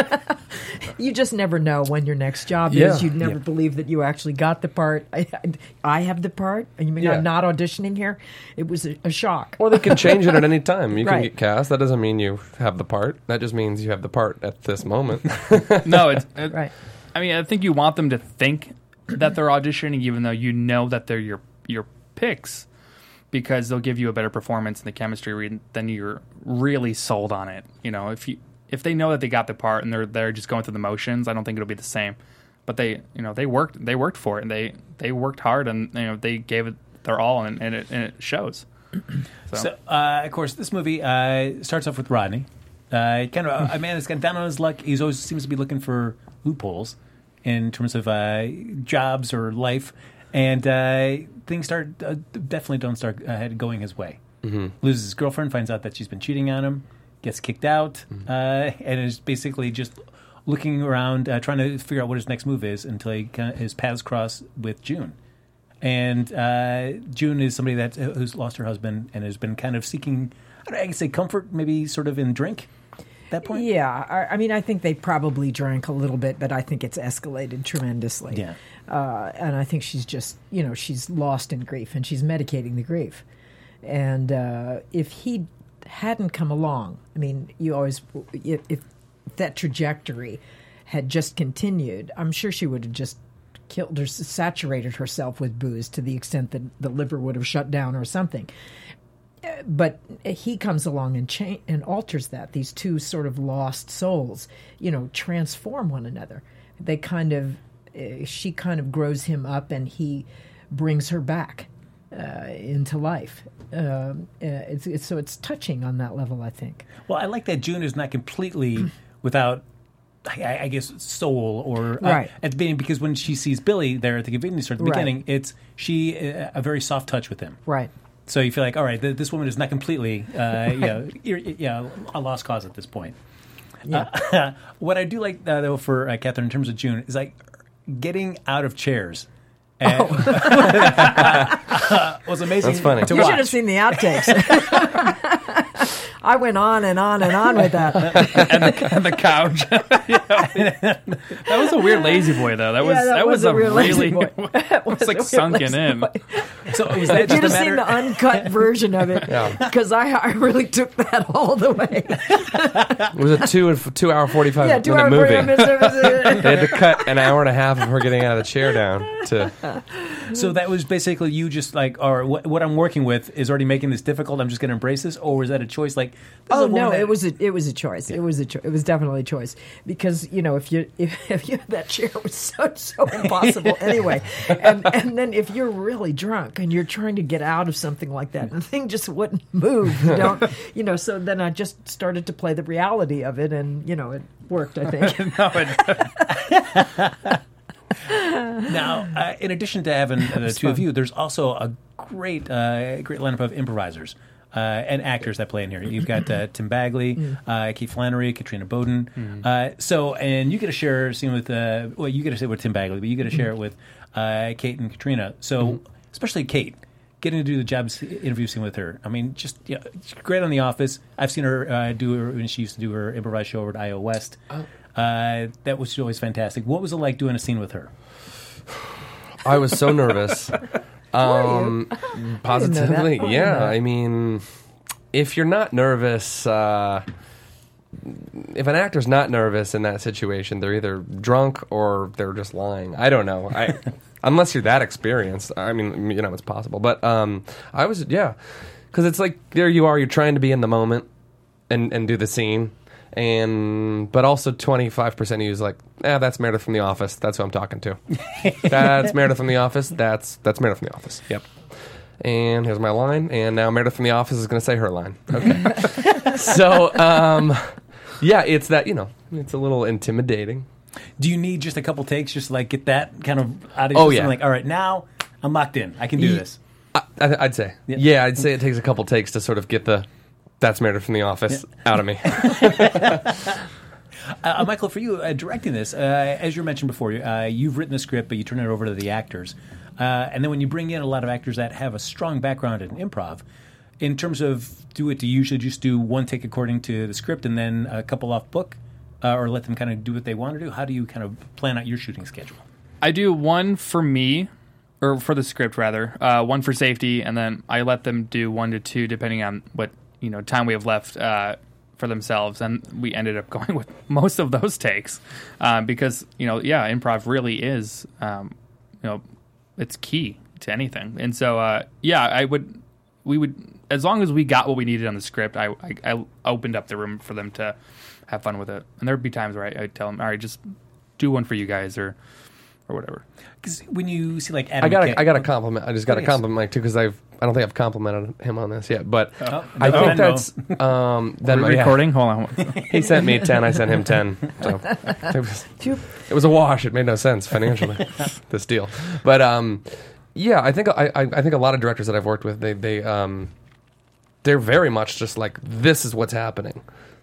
You just never know when your next job Yeah. is. You'd never Yeah. believe that you actually got the part. I, I have the part. You mean Yeah. I'm not auditioning here? It was a, a shock. Or they can change it at any time. You can Right. get cast. That doesn't mean you have the part. That just means you have the part at this moment. No, it's, it, Right. I mean, I think you want them to think that they're auditioning, even though you know that they're your your picks, because they'll give you a better performance in the chemistry read than you're really sold on it. You know, if you if they know that they got the part and they're they're just going through the motions, I don't think it'll be the same. But they, you know, they worked they worked for it, and they they worked hard, and you know they gave it their all, and, and it and it shows. So, So, uh, of course, this movie uh, starts off with Rodney. Uh, kind of a man that's kind of down on his luck. He always seems to be looking for loopholes in terms of uh, jobs or life, and uh, things start uh, definitely don't start uh, going his way. Mm-hmm. Loses his girlfriend, finds out that she's been cheating on him, gets kicked out, mm-hmm. uh, and is basically just looking around, uh, trying to figure out what his next move is until he kind of, his paths cross with June. And uh, June is somebody that who's lost her husband and has been kind of seeking, I, don't know, I can say comfort, maybe sort of in drink. At that point, Yeah, I, I mean, I think they probably drank a little bit, but I think it's escalated tremendously. Yeah. Uh, and I think she's just, you know, she's lost in grief, and she's medicating the grief. And uh, if he hadn't come along, I mean, you always, if, if that trajectory had just continued, I'm sure she would have just killed or saturated herself with booze to the extent that the liver would have shut down or something. But he comes along and cha- and alters that. These two sort of lost souls, you know, transform one another. They kind of, uh, she kind of grows him up, and he brings her back uh, into life. Um, uh, it's, it's, so it's touching on that level, I think. Well, I like that June is not completely without, I, I guess, soul or uh, Right. at the beginning, because when she sees Billy there at the convenience store at the Right. beginning, it's she uh, a very soft touch with him. Right. So you feel like, all right, th- this woman is not completely, uh, you know, ir- you know, a lost cause at this point. Yeah. Uh, what I do like, uh, though, for uh, Catherine in terms of June is like getting out of chairs. And uh, was amazing. That's funny. To You watch. should have seen the outtakes. I went on and on and on with that. and, the, and the couch. that was a weird lazy boy, though. That was Yeah, that, was, a real lazy really boy. it was like sunken in. So was that You just a should have seen matter? the uncut version of it, because I, I really took that all the way. It was a two two hour forty five Yeah, two minute hour movie. forty minutes. It was a- They had to cut an hour and a half of her getting out of the chair down to. So that was basically you just like, or what, what I'm working with is already making this difficult. I'm just going to embrace this, or was that a choice? Like, This is Oh a woman no, that- it was a it was a choice. It was a cho- it was definitely a choice because you know if you if, if you that chair was so so impossible anyway, and and then if you're really drunk and you're trying to get out of something like that and the thing just wouldn't move, you don't you know. So then I just started to play the reality of it, and you know it worked. I think. No, it, Now, uh, in addition to having uh, the two of you, there's also a great, uh, great lineup of improvisers uh, and actors that play in here. You've got uh, Tim Bagley, uh, Kate Flannery, Katrina Bowden. Uh, so, and you get to share a scene with, uh, well, you get to say with Tim Bagley, but you get to share it with uh, Kate and Katrina. So, especially Kate. Getting to do the job interview scene with her. I mean, just yeah, she's great on The Office. I've seen her uh, do her when she used to do her improvised show over at I O West. Uh, that was always fantastic. What was it like doing a scene with her? I was so nervous. Um, positively, that. yeah. I mean, if you're not nervous, uh, if an actor's not nervous in that situation, they're either drunk or they're just lying. I don't know. I, unless you're that experienced. I mean, you know, it's possible. But um, I was, yeah, because it's like there you are. You're trying to be in the moment and and do the scene. And but also twenty-five percent of you is like, eh, that's Meredith from The Office. That's who I'm talking to. That's Meredith from The Office. That's that's Meredith from The Office. Yep. And here's my line. And now Meredith from The Office is going to say her line. Okay. So, um, yeah, it's that, you know, it's a little intimidating. Do you need just a couple takes just to like get that kind of out of your Oh, system? yeah. Like, all right, now I'm locked in. I can do Ye- this. I, I, I'd say. Yeah. Yeah, I'd say it takes a couple takes to sort of get the that's Meredith from The Office out of me. Uh, Michael, for you, uh, directing this, uh, as you mentioned before, uh, you've written the script, but you turn it over to the actors. Uh, and then when you bring in a lot of actors that have a strong background in improv, in terms of do it, do you usually just do one take according to the script and then a couple off book? Uh, or let them kind of do what they want to do? How do you kind of plan out your shooting schedule? I do one for me, or for the script rather, uh, one for safety, and then I let them do one to two depending on what you know time we have left uh, for themselves. And we ended up going with most of those takes uh, because you know yeah, improv really is um, you know it's key to anything. And so uh, yeah, I would we would as long as we got what we needed on the script, I I, I opened up the room for them to have fun with it. And there'd be times where I, I'd tell them, all right, just do one for you guys or or whatever. Because when you see like Adam I got McKay- I got a compliment. I just got Oh, to yes. compliment Mike too because I've I don't think I've complimented him on this yet, but Oh, I no, think no. that's um, then We're yeah. recording? Hold on. He sent me ten. I sent him ten. So it was, it was a wash. It made no sense financially. This deal, but um, yeah, I think I, I I think a lot of directors that I've worked with they they um, they're very much just like this is what's happening,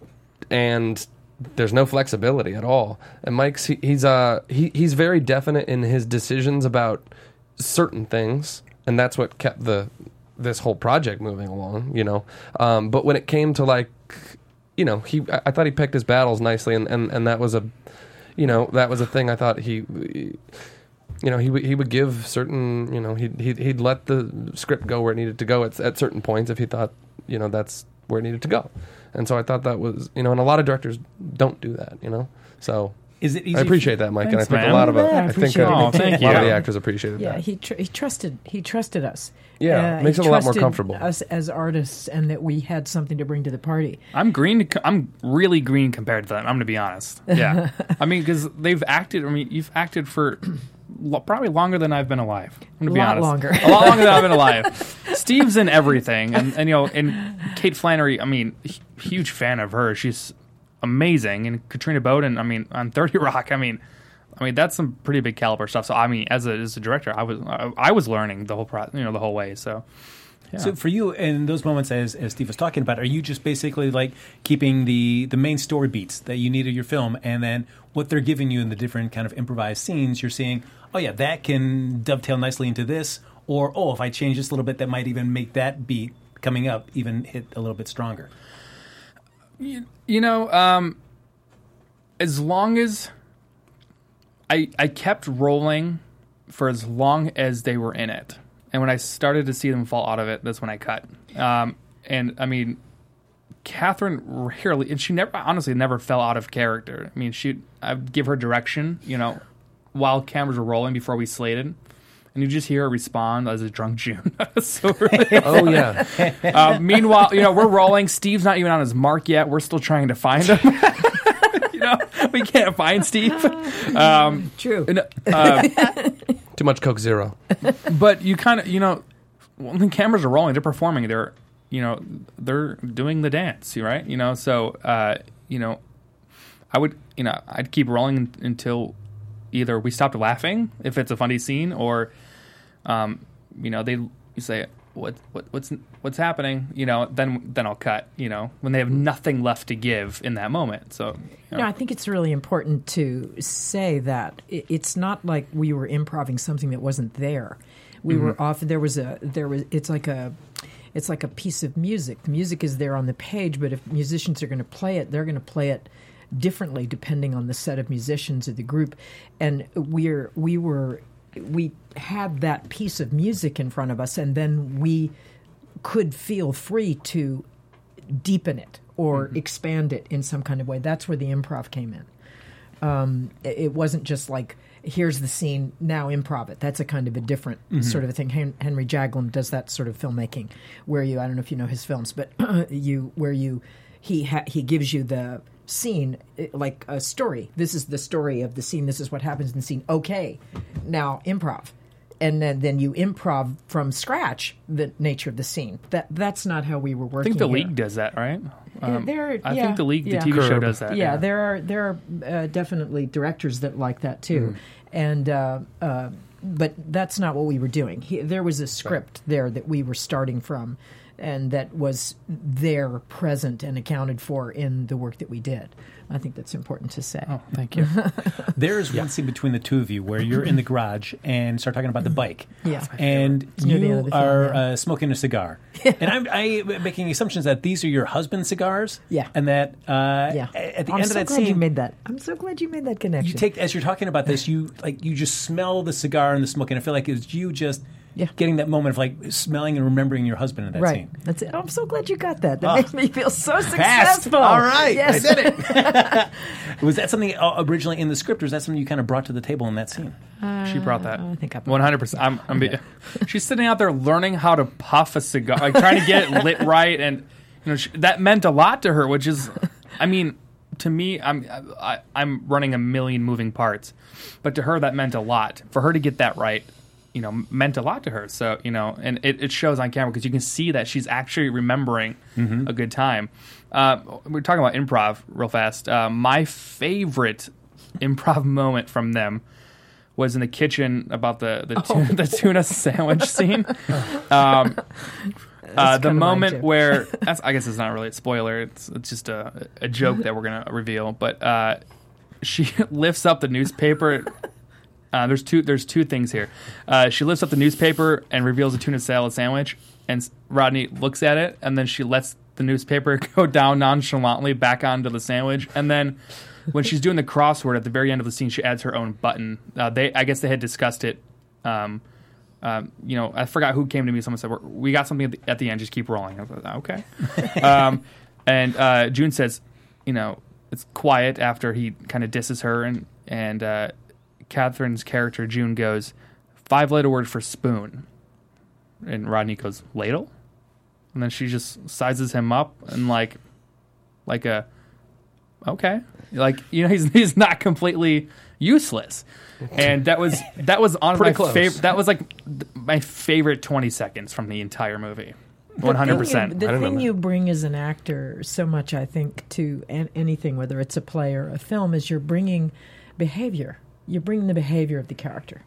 and there's no flexibility at all. And Mike's he, he's uh he he's very definite in his decisions about certain things, and that's what kept the this whole project moving along, you know. Um, but when it came to like, you know, he I, I thought he picked his battles nicely, and, and, and that was a, you know, that was a thing. I thought he, you know, he would he would give certain, you know, he'd he'd, he'd let the script go where it needed to go at at certain points if he thought, you know, that's where it needed to go. And so I thought that was, you know, and a lot of directors don't do that, you know. So Is it easy I appreciate that, Mike, Thanks, and I think man. a lot of Yeah, uh, I I think appreciate uh, it. Oh, thank a lot of you. the actors appreciated Yeah, that. he tr- he trusted he trusted us. Yeah, Uh, makes he it a lot more trusted comfortable. Us as artists, and that we had something to bring to the party. I'm green. To, I'm really green compared to them. I'm going to be honest. Yeah. I mean, because they've acted. I mean, you've acted for lo- probably longer than I've been alive. I'm going to be A lot honest. longer. A lot longer than I've been alive. Steve's in everything, and, and you know, and Kate Flannery. I mean, h- huge fan of her. She's amazing. And Katrina Bowden. I mean, on thirty Rock. I mean. I mean that's some pretty big caliber stuff. So I mean, as a as a director, I was I, I was learning the whole pro, you know the whole way. So yeah. So for you, in those moments, as, as Steve was talking about, are you just basically like keeping the, the main story beats that you need of your film, and then what they're giving you in the different kind of improvised scenes, you're seeing, oh yeah, that can dovetail nicely into this, or oh, if I change this a little bit, that might even make that beat coming up even hit a little bit stronger. You, you know, um, as long as I I kept rolling for as long as they were in it, and when I started to see them fall out of it, that's when I cut. Um, and I mean, Catherine rarely, and she never, honestly, never fell out of character. I mean, she, I'd give her direction, you know, while cameras were rolling before we slated, and you just hear her respond as a drunk June. So really, Oh yeah. uh, meanwhile, you know, we're rolling. Steve's not even on his mark yet. We're still trying to find him. You know, we can't find Steve. Um, True. and, uh, Too much Coke Zero. but you kind of, you know, when the cameras are rolling, they're performing. They're, you know, they're doing the dance, right? You know, so, uh, you know, I would, you know, I'd keep rolling until either we stopped laughing if it's a funny scene, or, um, you know, they you say, what, what, what's, what's happening? You know, then, then I'll cut. You know, when they have nothing left to give in that moment. So, you know. No, I think it's really important to say that it, it's not like we were improvising something that wasn't there. We Mm-hmm. were off. There was a. There was. It's like a. It's like a piece of music. The music is there on the page, but if musicians are going to play it, they're going to play it differently depending on the set of musicians of the group. And we're we were we had that piece of music in front of us, and then we could feel free to deepen it or Mm-hmm. expand it in some kind of way. That's where the improv came in. Um, it, it wasn't just like, here's the scene, now improv it. That's a kind of a different Mm-hmm. sort of a thing. Hen- Henry Jaglom does that sort of filmmaking where you, I don't know if you know his films, but you, where you, he ha- he gives you the scene eh, like a story. This is the story of the scene. This is what happens in the scene. Okay, now improv. And then, then you improv from scratch the nature of the scene. That That's not how we were I working think the here. League does that, right? Yeah, there- I yeah, think the League, yeah. the T V show, Curb. does that. Yeah, there are there are uh, definitely directors that like that too, and uh, uh, but that's not what we were doing. He, there was a script there that we were starting from, and that was there, present and accounted for in the work that we did. I think that's important to say. Oh, thank you. There's one scene between the two of you where you're in the garage and start talking about the bike. Yeah. And near the end you of the film, are yeah. uh, smoking a cigar. And I'm I, making assumptions that these are your husband's cigars. Yeah. And that uh, Yeah, at the I'm end so of that glad scene, you made that. I'm so glad you made that connection. you take as you're talking about this, you like you just smell the cigar and the smoke, and I feel like it's you just Yeah. getting that moment of like smelling and remembering your husband in that right. scene. That's it. I'm so glad you got that. That Oh. makes me feel so Passed. successful. All right, Yes. I did it. Was that something uh, originally in the script, or is that something you kind of brought to the table in that scene? She brought that. I think I brought One hundred percent. I'm. I'm be- she's sitting out there learning how to puff a cigar, like trying to get it lit right, and you know she, that meant a lot to her. Which is, I mean, to me, I'm I, I'm running a million moving parts, but to her that meant a lot. For her to get that right, you know, meant a lot to her. So you know, and it, it shows on camera because you can see that she's actually remembering a good time. Uh, we're talking about improv real fast. Uh, my favorite improv moment from them was in the kitchen about the the, Oh. tu- the tuna sandwich scene. Um, uh, the kinda mine, moment too. where that's, I guess it's not really a spoiler. It's, it's just a, a joke that we're gonna reveal. But uh, she lifts up the newspaper. Uh, there's two. There's two things here. Uh, she lifts up the newspaper and reveals a tuna salad sandwich, and s- Rodney looks at it, and then she lets the newspaper go down nonchalantly back onto the sandwich, and then when she's doing the crossword at the very end of the scene, she adds her own button. Uh, they, I guess, they had discussed it. Um, um, you know, I forgot who came to me. Someone said, "We're- "We got something at the, at the end. Just keep rolling." I was like, "Okay." um, and uh, June says, "You know, it's quiet after he kind of disses her," and and uh, Catherine's character June goes, five letter word for spoon," and Rodney goes, "Ladle," and then she just sizes him up and like, like a, okay, like you know he's he's not completely useless, and that was that was on Pretty my close. favorite. That was like th- my favorite twenty seconds from the entire movie. One hundred The percent. thing, you, I the don't thing know. you bring as an actor so much, I think, to an, anything, whether it's a play or a film, is you're bringing behavior. You're bringing the behavior of the character.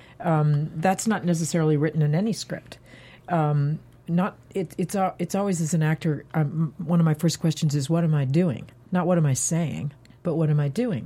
Um, that's not necessarily written in any script. Um, not it, it's al- it's always as an actor. Um, one of my first questions is, what am I doing? Not what am I saying, but what am I doing?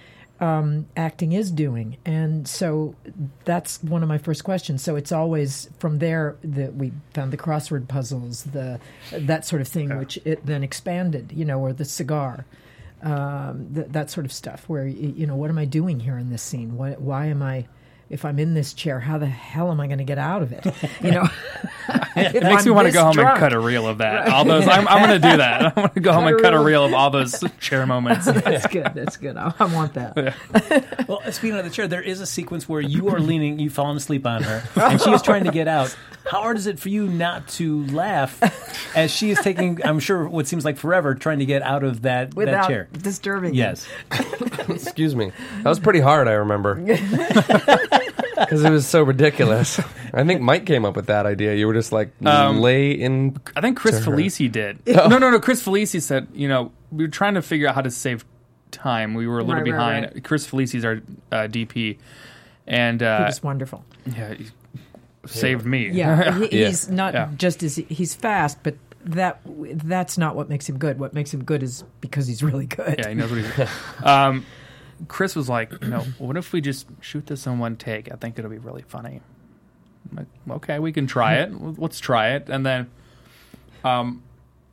Um, acting is doing, and so that's one of my first questions. So it's always from there that we found the crossword puzzles, the that sort of thing, which it then expanded, you know, or the cigar, um, th- that sort of stuff. Where y- you know, what am I doing here in this scene? Why, why am I if I'm in this chair, how the hell am I going to get out of it? You know, It makes me want to go home and cut a reel of that. All those, I'm, I'm going to do that. I'm going to go home and cut a reel of all those chair moments. That's good. That's good. I, I want that. Yeah. Well, speaking of the chair, there is a sequence where you are leaning, you've fallen asleep on her, and she is trying to get out. How hard is it for you not to laugh as she is taking, I'm sure, what seems like forever, trying to get out of that, Without that chair? disturbing. Yes. Excuse me. That was pretty hard, I remember. Because it was so ridiculous. I think Mike came up with that idea. You were just like, Um, lay in. I think Chris to her. Felici did. No, no, no. Chris Felici said, you know, we were trying to figure out how to save time. We were a little Right, right, behind. right. Chris Felici's our uh, D P. And He uh, was wonderful. yeah, he saved me. Yeah, he, Yeah. he's not Yeah. just as he's fast, but that that's not what makes him good. What makes him good is because he's really good. Yeah, he knows what he's doing. um, Chris was like, you know, what if we just shoot this in one take? I think it'll be really funny. I'm like, okay, we can try it. Let's try it. And then, um,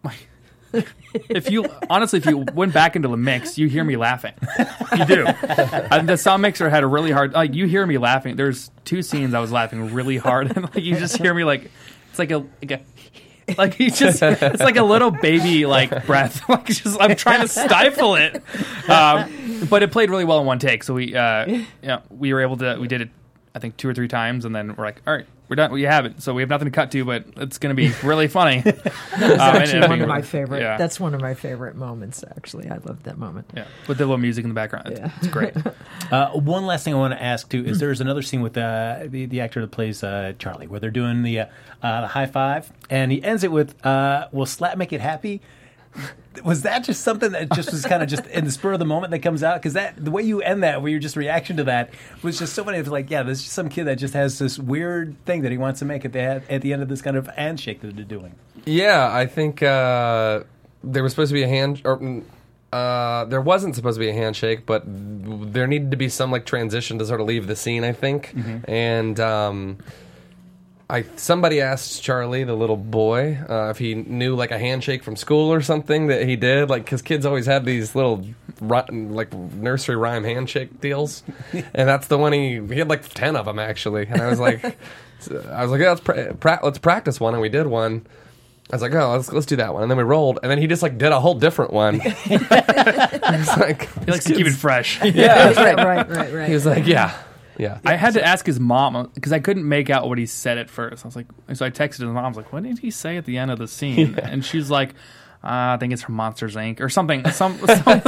if you honestly, if you went back into the mix, you hear me laughing. You do. And the sound mixer had a really hard. Like you hear me laughing. There's two scenes I was laughing really hard, and like you just hear me like it's like a like a. Like he just, it's like a little baby like breath. Like just, I'm trying to stifle it. Um, but it played really well in one take. So we, uh, yeah, we were able to. We did it, I think, two or three times, and then we're like, all right, we're done. We have it. So we have nothing to cut to, but it's going to be really funny. That's Um, actually and- one of my favorite. Yeah. That's one of my favorite moments. Actually, I loved that moment. Yeah, with the little music in the background. It's, Yeah. it's great. Uh, one last thing I want to ask too is there's another scene with uh, the the actor that plays uh, Charlie where they're doing the, uh, uh, the high five and he ends it with uh, "Will slap make it happy." Was that just something that just was kind of just in the spur of the moment that comes out? Because that the way you end that, where your just reaction to that was just so funny. It was like, yeah, there's just some kid that just has this weird thing that he wants to make at the at the end of this kind of handshake that they're doing. Yeah, I think uh, there was supposed to be a hand, or mm, uh, there wasn't supposed to be a handshake, but there needed to be some like transition to sort of leave the scene. I think, and um, I somebody asked Charlie, the little boy, uh, if he knew like a handshake from school or something that he did, like because kids always have these little ri- like nursery rhyme handshake deals, and that's the one he he had like ten of them actually, and I was like, I was like, yeah, let's pra- pra- let's practice one, and we did one. I was like, oh, let's let's do that one, and then we rolled, and then he just like did a whole different one. It's like He likes to keep it fresh. yeah, right, right, right, right. he was like, yeah, yeah. I had to ask his mom because I couldn't make out what he said at first. I was like, so I texted his mom. I was like, what did he say at the end of the scene? Yeah. And she's like, uh, I think it's from Monsters Incorporated or something. Some, some, some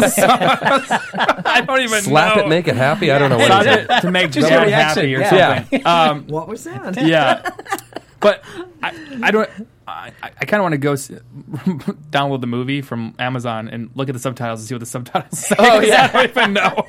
I don't even Slap know. it, make it happy. I don't know what he Something said. to make Just Dad your reaction, happy or yeah. something. Um, What was that? yeah, but I, I don't. I, I kind of want to go s- download the movie from Amazon and look at the subtitles and see what the subtitles say. Oh, yeah. I don't even know.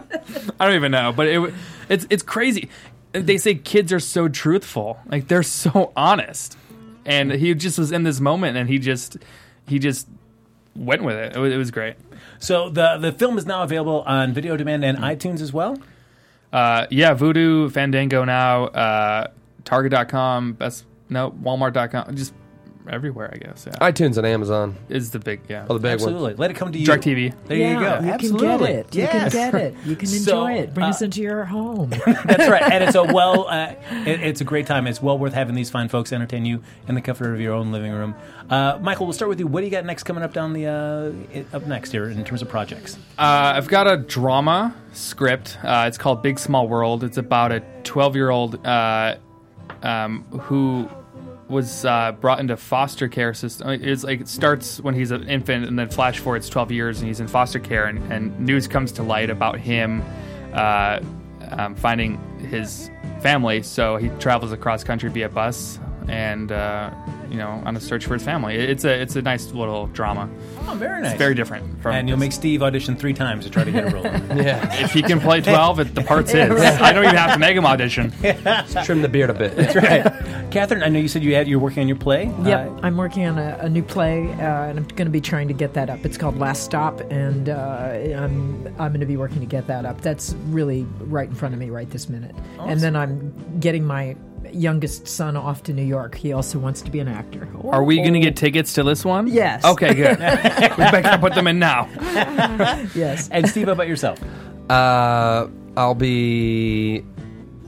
I don't even know. But it, w- it's it's crazy. They say kids are so truthful, like they're so honest, and he just was in this moment, and he just he just went with it. It was, it was great. So the the film is now available on video demand and iTunes as well. Uh, yeah, Vudu, Fandango now, uh, Target dot com, best no Walmart dot com, just everywhere, I guess. Yeah, iTunes and Amazon. is the big yeah. Oh, the big Absolutely, one. let it come to you. DirecTV. There yeah, you go. You Absolutely. can get it. You Yes. can get it. You can enjoy So, it. Bring uh, us into your home. That's right, and it's a well, uh, it, it's a great time. It's well worth having these fine folks entertain you in the comfort of your own living room. Uh, Michael, we'll start with you. What do you got next coming up down the uh, it- up next here in terms of projects? Uh, I've got a drama script. Uh, it's called Big Small World. It's about a twelve-year-old uh, um, who was uh, brought into foster care system. It's like it starts when he's an infant, and then flash forward it's twelve years, and he's in foster care, and, and news comes to light about him uh, um, finding his family. So he travels across country via bus, and uh, you know, on a search for his family. It's a it's a nice little drama. Oh, very nice. It's very different. From And you'll make Steve audition three times to try to get a role. Yeah, if he can play twelve, it, the part's his. I don't even have to make him audition. trim the beard a bit. That's right. Catherine, I know you said you had you're working on your play. Yep, Uh, I'm working on a, a new play, uh, and I'm going to be trying to get that up. It's called Last Stop, and uh, I'm I'm going to be working to get that up. That's really right in front of me right this minute. And then I'm getting my youngest son off to New York. He also wants to be an actor. Are we going to get tickets to this one? Yes. Okay, good. We better put them in now. Yes. and Steve, how about yourself? Uh, I'll be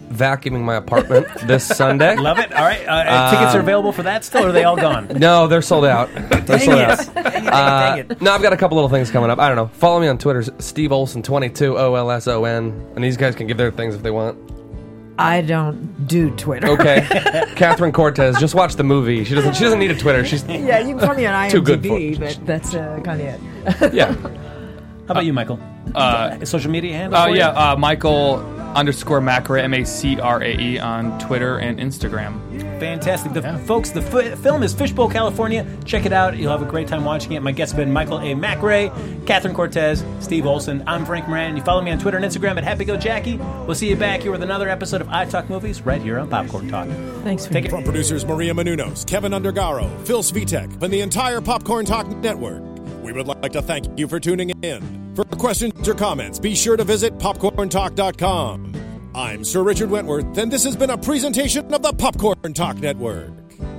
vacuuming my apartment this Sunday. Love it. All right. Uh, tickets are available for that still, or are they all gone? No, they're sold out. They're Dang sold it. out. Dang it, dang it, Uh, dang it. no, I've got a couple little things coming up. I don't know. Follow me on Twitter, Steve Olson twenty-two, O L S O N. And these guys can give their things if they want. I don't do Twitter. Okay. Catherine Cortez, just watch the movie. She doesn't She doesn't need a Twitter. She's Yeah, you can find me on Too good for IMDb, it. but that's uh, kind of it. Yeah. How about you, Michael? Uh, Social media handle? Uh, for you? yeah, uh, Michael underscore Macrae, M A C R A E, on Twitter and Instagram. Fantastic. The, Folks, the f- film is Fishbowl, California. Check it out. You'll have a great time watching it. My guests have been Michael A. Macrae, Catherine Cortez, Steve Olson. I'm Frank Moran, and you follow me on Twitter and Instagram at HappyGoJackie. We'll see you back here with another episode of I Talk Movies right here on Popcorn Talk. Thanks for Take it. From producers Maria Menounos, Kevin Undergaro, Phil Svitek, and the entire Popcorn Talk Network, we would like to thank you for tuning in. For questions or comments, be sure to visit popcorn talk dot com. I'm Sir Richard Wentworth, and this has been a presentation of the Popcorn Talk Network.